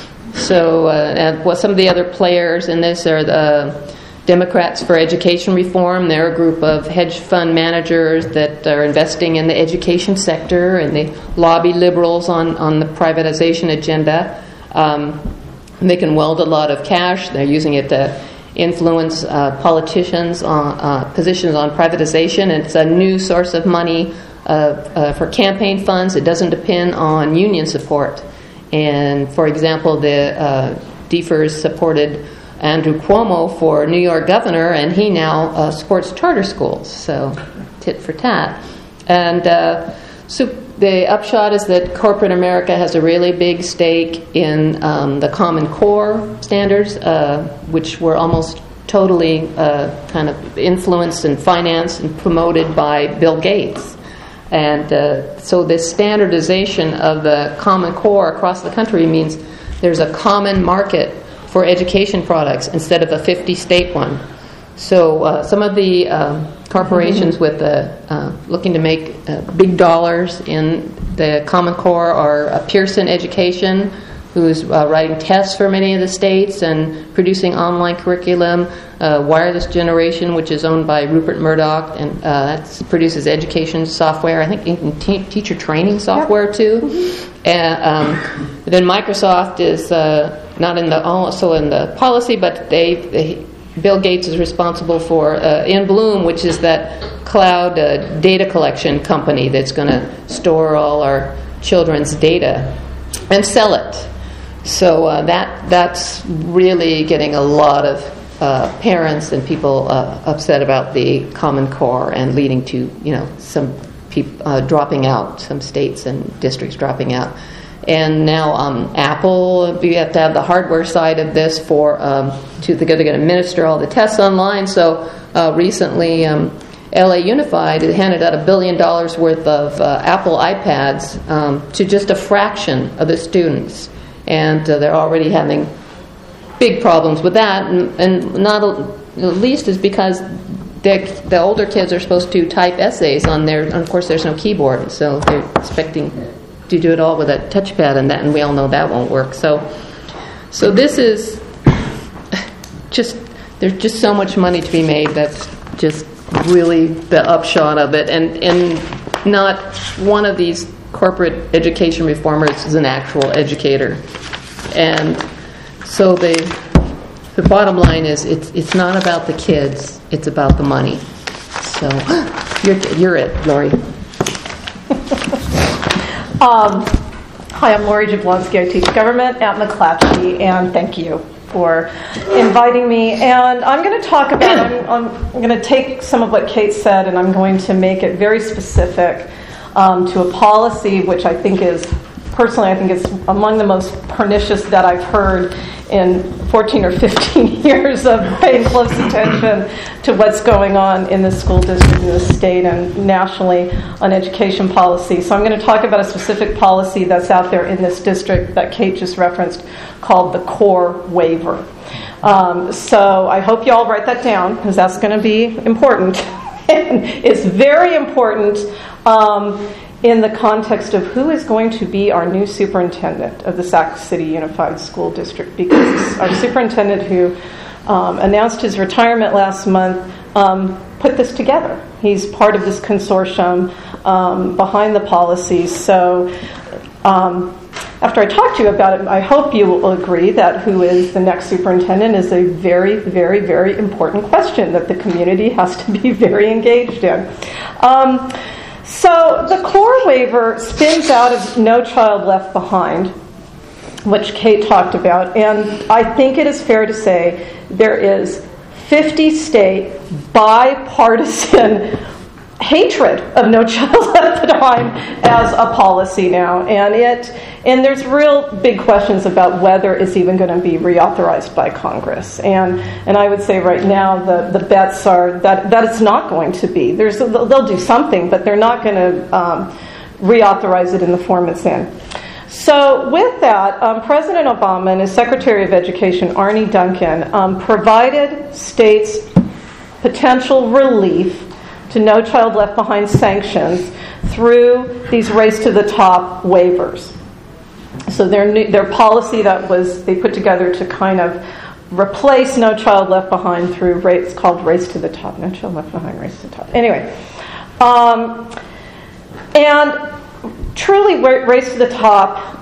S5: So, uh, and what some of the other players in this are the Democrats for Education Reform. They're a group of hedge fund managers that are investing in the education sector, and they lobby liberals on, on the privatization agenda. Um, they can weld a lot of cash. They're using it to influence uh, politicians on uh, positions on privatization, and it's a new source of money uh, uh, for campaign funds. It doesn't depend on union support. And for example, the uh, D F E R S supported Andrew Cuomo for New York governor, and he now uh, supports charter schools. So tit for tat. And uh, so the upshot is that corporate America has a really big stake in um, the Common Core standards, uh, which were almost totally uh, kind of influenced and financed and promoted by Bill Gates. And uh, so this standardization of the Common Core across the country means there's a common market for education products instead of a fifty-state one. So uh, some of the uh, corporations with the uh, looking to make uh, big dollars in the Common Core are uh, Pearson Education, who's uh, writing tests for many of the states and producing online curriculum. Uh, Wireless Generation, which is owned by Rupert Murdoch, and uh, that produces education software. I think even te- teacher training software too. Mm-hmm. And um, then Microsoft is uh, not in the also in the policy, but they. they Bill Gates is responsible for uh, In Bloom, which is that cloud uh, data collection company that's going to store all our children's data and sell it. So uh, that that's really getting a lot of uh, parents and people uh, upset about the Common Core and leading to you know some peop- uh, dropping out, some states and districts dropping out. And now um, Apple, we have to have the hardware side of this for um, to they're going to administer all the tests online. So uh, recently, um, L A Unified handed out a billion dollars worth of uh, Apple iPads um, to just a fraction of the students, and uh, they're already having big problems with that. And, and not the least is because the older kids are supposed to type essays on their. And of course, there's no keyboard, so they're expecting to do it all with a touchpad and that, and we all know that won't work. So, so this is just there's just so much money to be made. That's just really the upshot of it. And and not one of these corporate education reformers is an actual educator. And so they, the bottom line is it's it's not about the kids, it's about the money. So you're, you're it, Lori.
S6: um, hi, I'm Lori Jablonski. I teach government at McClatchy, and thank you for inviting me. And I'm going to talk about, I'm, I'm, I'm going to take some of what Kate said, and I'm going to make it very specific um, to a policy which I think is, personally, I think is among the most pernicious that I've heard in fourteen or fifteen years of paying close attention to what's going on in the school district, in the state, and nationally on education policy. So I'm going to talk about a specific policy that's out there in this district that Kate just referenced called the CORE waiver. Um, so I hope you all write that down because that's going to be important. And it's very important um, in the context of who is going to be our new superintendent of the Sac City Unified School District, because our superintendent who um, announced his retirement last month um, put this together. He's part of this consortium um, behind the policies. So um, after I talk to you about it, I hope you will agree that who is the next superintendent is a very, very, very important question that the community has to be very engaged in. Um, So the CORE waiver spins out of No Child Left Behind, which Kate talked about, and I think it is fair to say there is fifty-state bipartisan hatred of No Child Left Behind as a policy now, and it and there's real big questions about whether it's even going to be reauthorized by Congress. And and I would say right now the, the bets are that, that it's not going to be. There's they'll do something, but they're not going to um, reauthorize it in the form it's in. So with that, um, President Obama and his Secretary of Education, Arne Duncan, um, provided states potential relief to No Child Left Behind sanctions through these race to the top waivers. So their new, their policy that was they put together to kind of replace No Child Left Behind through race called Race to the Top. No Child Left Behind, Race to the Top. Anyway, um, and truly, Race to the Top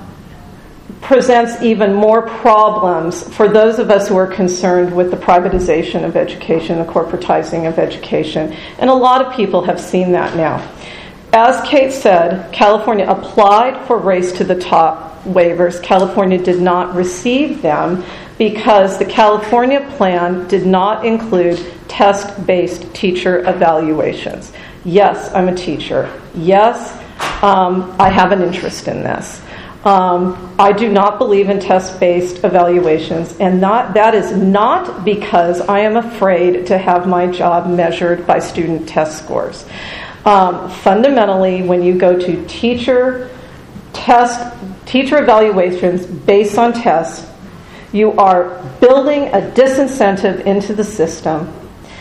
S6: presents even more problems for those of us who are concerned with the privatization of education, the corporatizing of education. And a lot of people have seen that now. As Kate said, California applied for Race to the Top waivers. California did not receive them because the California plan did not include test-based teacher evaluations. Yes, I'm a teacher. Yes, um, I have an interest in this. Um, I do not believe in test-based evaluations, and not, that is not because I am afraid to have my job measured by student test scores. Um, fundamentally, when you go to teacher test, teacher evaluations based on tests, you are building a disincentive into the system.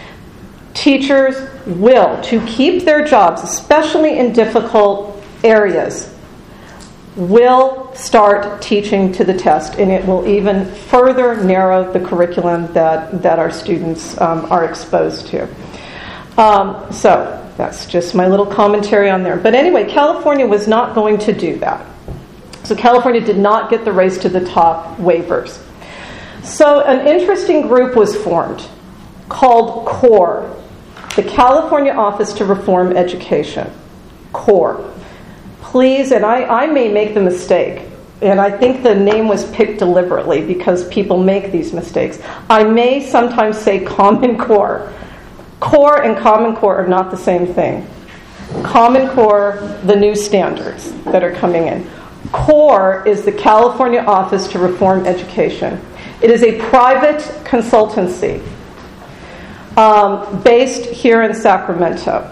S6: Teachers will, to keep their jobs, especially in difficult areas, will start teaching to the test, and it will even further narrow the curriculum that, that our students um, are exposed to. Um, so that's just my little commentary on there. But anyway, California was not going to do that. So California did not get the Race to the Top waivers. So an interesting group was formed called CORE, the California Office to Reform Education. CORE. Please, and I, I may make the mistake, and I think the name was picked deliberately because people make these mistakes. I may sometimes say Common Core. Core and Common Core are not the same thing. Common Core, the new standards that are coming in. CORE is the California Office to Reform Education. It is a private consultancy um, based here in Sacramento.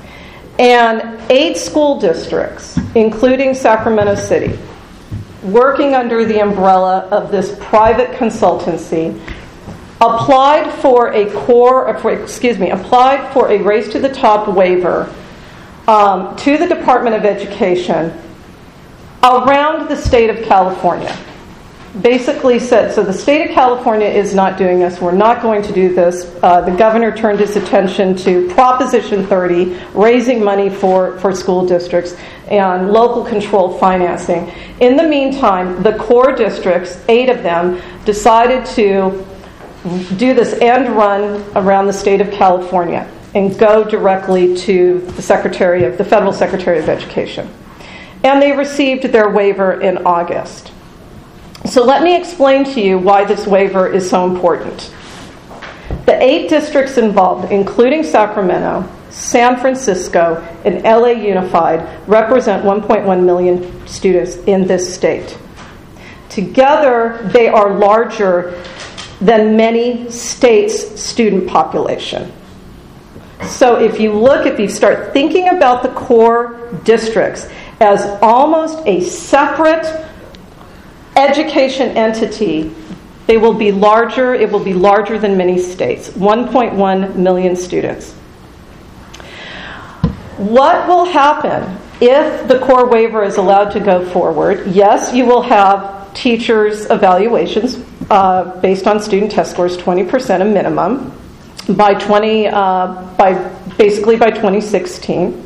S6: And eight school districts, including Sacramento City, working under the umbrella of this private consultancy, applied for a core, for, excuse me, applied for a Race to the Top waiver um, to the Department of Education around the state of California. basically said, so the state of California is not doing this. We're not going to do this. Uh, the governor turned his attention to Proposition thirty, raising money for, for school districts, and local control financing. In the meantime, the core districts, eight of them, decided to do this end run around the state of California and go directly to the Secretary of the Federal Secretary of Education. And they received their waiver in August. So let me explain to you why this waiver is so important. The eight districts involved, including Sacramento, San Francisco, and L A Unified, represent one point one million students in this state. Together, they are larger than many states' student population. So if you look, if you start thinking about the core districts as almost a separate education entity, they will be larger, it will be larger than many states, one point one million students. What will happen if the core waiver is allowed to go forward? Yes, you will have teachers' evaluations uh, based on student test scores, twenty percent a minimum, by twenty, uh, by basically by twenty sixteen.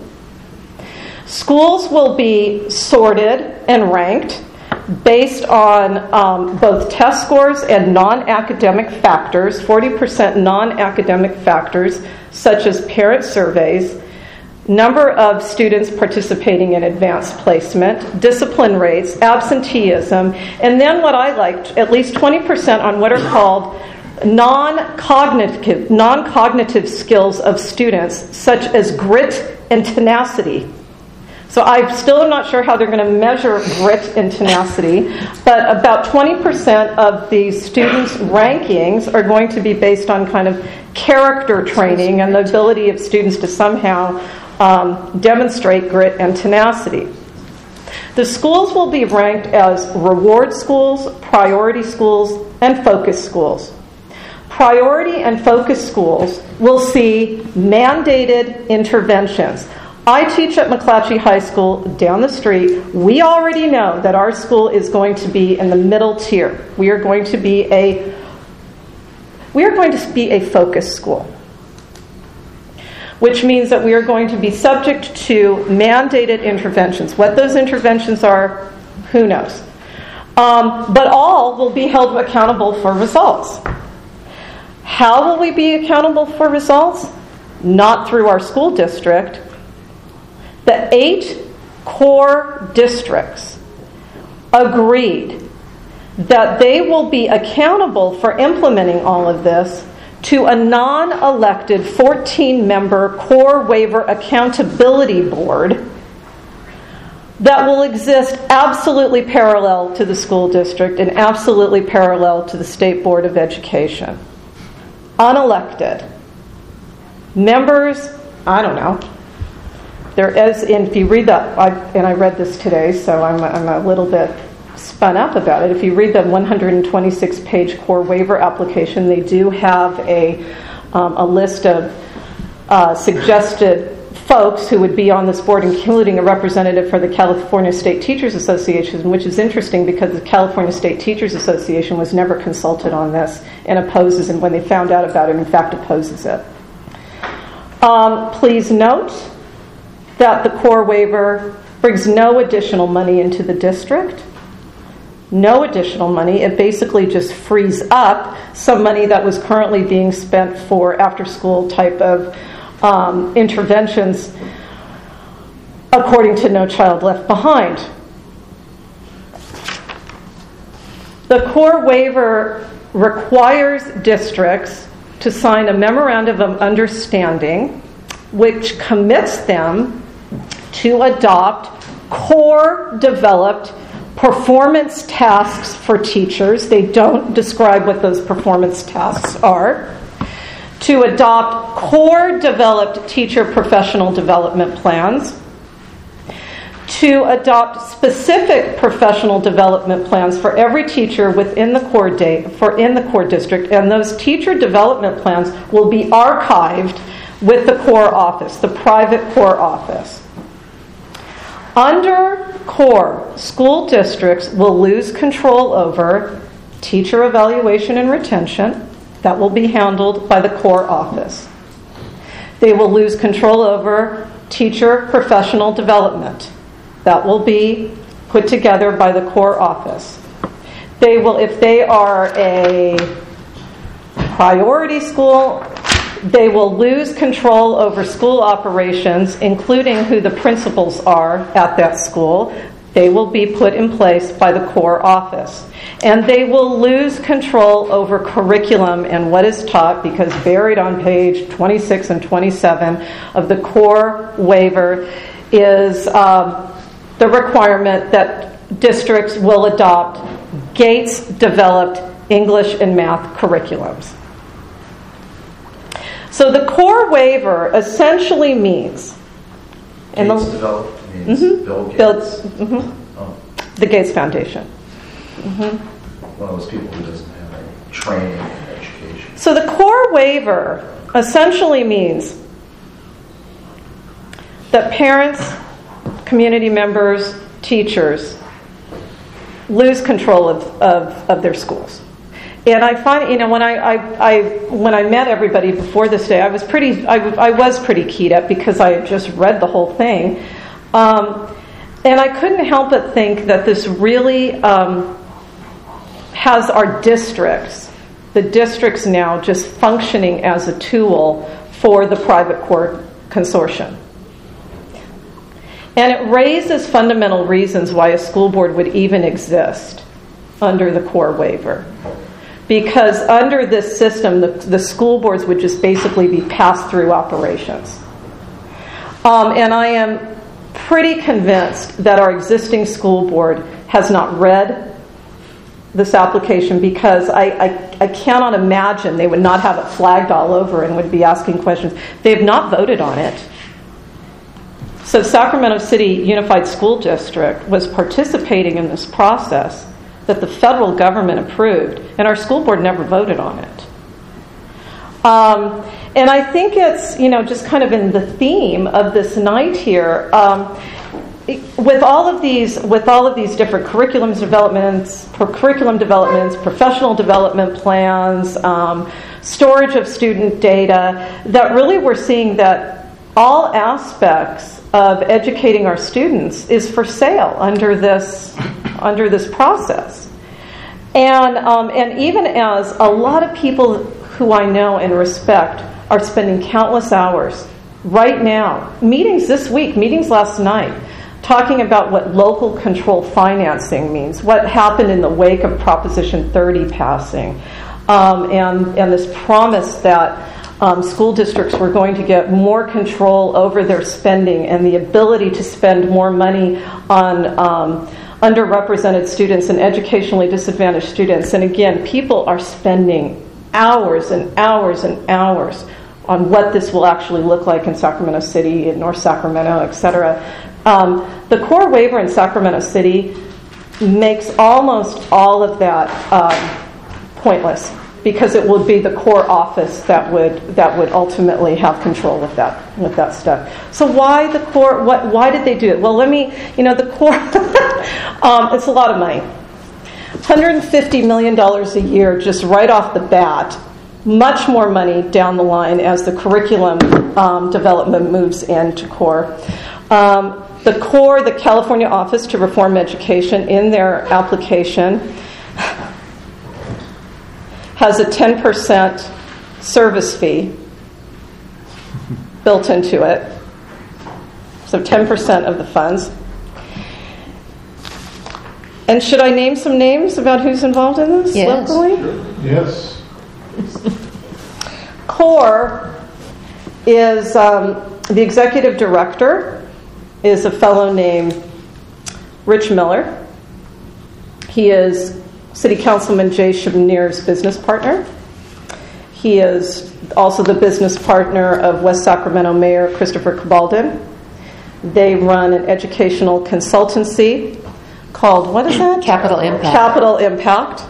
S6: Schools will be sorted and ranked based on um, both test scores and non-academic factors, forty percent non-academic factors, such as parent surveys, number of students participating in advanced placement, discipline rates, absenteeism, and then what I liked, at least twenty percent on what are called non-cognitive, non-cognitive skills of students, such as grit and tenacity. So I still am not sure how they're going to measure grit and tenacity, but about twenty percent of the students' rankings are going to be based on kind of character training and the ability of students to somehow um, demonstrate grit and tenacity. The schools will be ranked as reward schools, priority schools, and focus schools. Priority and focus schools will see mandated interventions. I teach at McClatchy High School down the street. We already know that our school is going to be in the middle tier. We are going to be a we are going to be a focus school, which means that we are going to be subject to mandated interventions. What those interventions are, who knows? Um, but all will be held accountable for results. How will we be accountable for results? Not through our school district. The eight core districts agreed that they will be accountable for implementing all of this to a non-elected fourteen-member core waiver accountability board that will exist absolutely parallel to the school district and absolutely parallel to the State Board of Education. Unelected. Members, I don't know. There is, and if you read that, I, and I read this today, so I'm, I'm a little bit spun up about it. If you read the one hundred twenty-six page core waiver application, they do have a, um, a list of uh, suggested folks who would be on this board, including a representative for the California State Teachers Association, which is interesting because the California State Teachers Association was never consulted on this and opposes, and when they found out about it, in fact, opposes it. Um, please note that the core waiver brings no additional money into the district. No additional money. It basically just frees up some money that was currently being spent for after-school type of um, interventions, according to No Child Left Behind. The core waiver requires districts to sign a memorandum of understanding which commits them to adopt core developed performance tasks for teachers. They don't describe what those performance tasks are. To adopt core developed teacher professional development plans. To adopt specific professional development plans for every teacher within the core day, for in the core district, and those teacher development plans will be archived with the core office, the private core office. Under core, school districts will lose control over teacher evaluation and retention. That will be handled by the core office. They will lose control over teacher professional development. That will be put together by the core office. They will, if they are a priority school, they will lose control over school operations, including who the principals are at that school. They will be put in place by the core office. And they will lose control over curriculum and what is taught, because buried on page twenty-six and twenty-seven of the core waiver is um, the requirement that districts will adopt Gates-developed English and math curriculums. So the core waiver essentially means...
S7: Gates
S6: the,
S7: developed means
S6: mm-hmm,
S7: Bill Gates?
S6: Bill, mm-hmm,
S7: oh.
S6: The Gates Foundation. Mm-hmm.
S7: One of those people who doesn't have any training in education.
S6: So the core waiver essentially means that parents, community members, teachers lose control of, of, of their schools. And I find, you know, when I, I, I when I met everybody before this day, I was pretty, I, I was pretty keyed up because I had just read the whole thing, um, and I couldn't help but think that this really um, has our districts, the districts now, just functioning as a tool for the private court consortium. And it raises fundamental reasons why a school board would even exist under the core waiver. Because under this system, the, the school boards would just basically be pass-through operations. Um, and I am pretty convinced that our existing school board has not read this application, because I, I, I cannot imagine they would not have it flagged all over and would be asking questions. They have not voted on it. So Sacramento City Unified School District was participating in this process that the federal government approved, and our school board never voted on it. Um, and I think it's, you know, just kind of in the theme of this night here, um, with all of these, with all of these different curriculum developments, curriculum developments, professional development plans, um, storage of student data, that really we're seeing that all aspects of educating our students is for sale under this under this process. And um, and even as a lot of people who I know and respect are spending countless hours right now, meetings this week, meetings last night, talking about what local control financing means, what happened in the wake of Proposition thirty passing, um, and, and this promise that Um, school districts were going to get more control over their spending and the ability to spend more money on um, underrepresented students and educationally disadvantaged students. And again, people are spending hours and hours and hours on what this will actually look like in Sacramento City, in North Sacramento, et cetera. Um, the core waiver in Sacramento City makes almost all of that um, pointless, because it would be the core office that would that would ultimately have control with that with that stuff. So why the core? What? Why did they do it? Well, let me. You know, the core. um, it's a lot of money. one hundred fifty million dollars a year, just right off the bat. Much more money down the line as the curriculum um, development moves into core. Um, the core, the California Office to Reform Education, in their application, has a ten percent service fee built into it. So ten percent of the funds. And should I name some names about who's involved in this
S5: Yes.
S6: locally?
S3: Yes.
S6: CORE is, um, the executive director is a fellow named Rich Miller. He is City Councilman Jay Shabnir's business partner. He is also the business partner of West Sacramento Mayor Christopher Cabaldon. They run an educational consultancy called, what is that?
S5: Capital Impact.
S6: Capital Impact.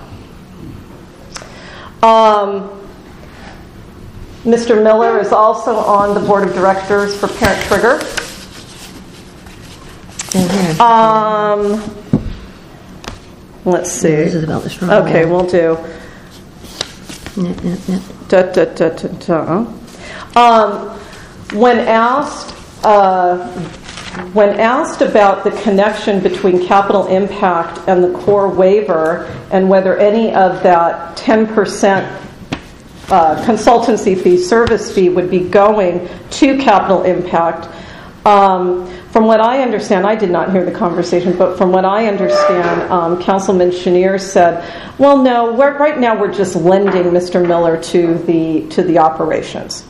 S6: Um, Mister Miller is also on the board of directors for Parent Trigger.
S5: Same here.
S6: Um, let's see.
S5: This is about the strong.
S6: Okay, we'll do.
S5: Yeah, yeah, yeah.
S6: Da, da, da, da, da. Um, when asked, uh, when asked about the connection between capital impact and the core waiver, and whether any of that ten percent uh, consultancy fee, service fee, would be going to capital impact, um, from what I understand, I did not hear the conversation, but from what I understand, um, Councilman Chenier said, "Well, no, we're, right now we're just lending Mister Miller to the to the operations."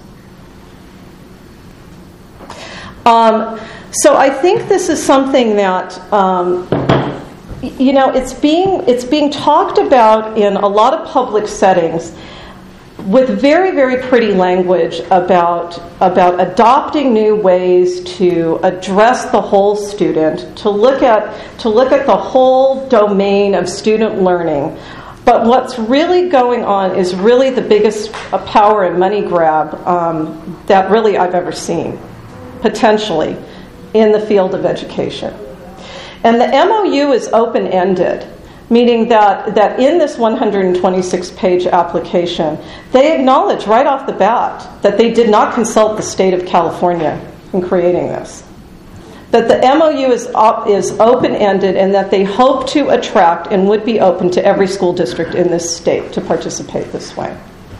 S6: Um, so I think this is something that um, you know it's being it's being talked about in a lot of public settings, with very, very pretty language about about adopting new ways to address the whole student, to look at to look at the whole domain of student learning. But what's really going on is really the biggest uh, power and money grab um, that really I've ever seen, potentially, in the field of education. And the M O U is open-ended. Meaning that, that in this one hundred twenty-six page application, they acknowledge right off the bat that they did not consult the state of California in creating this. That the M O U is, op- is open-ended and that they hope to attract and would be open to every school district in this state to participate this way.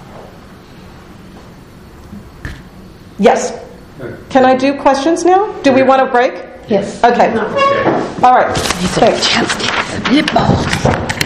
S6: Yes? Can I do questions now? Do we want a break?
S5: Yes.
S6: Okay.
S1: Okay.
S6: All right. Thanks.
S5: Nipples.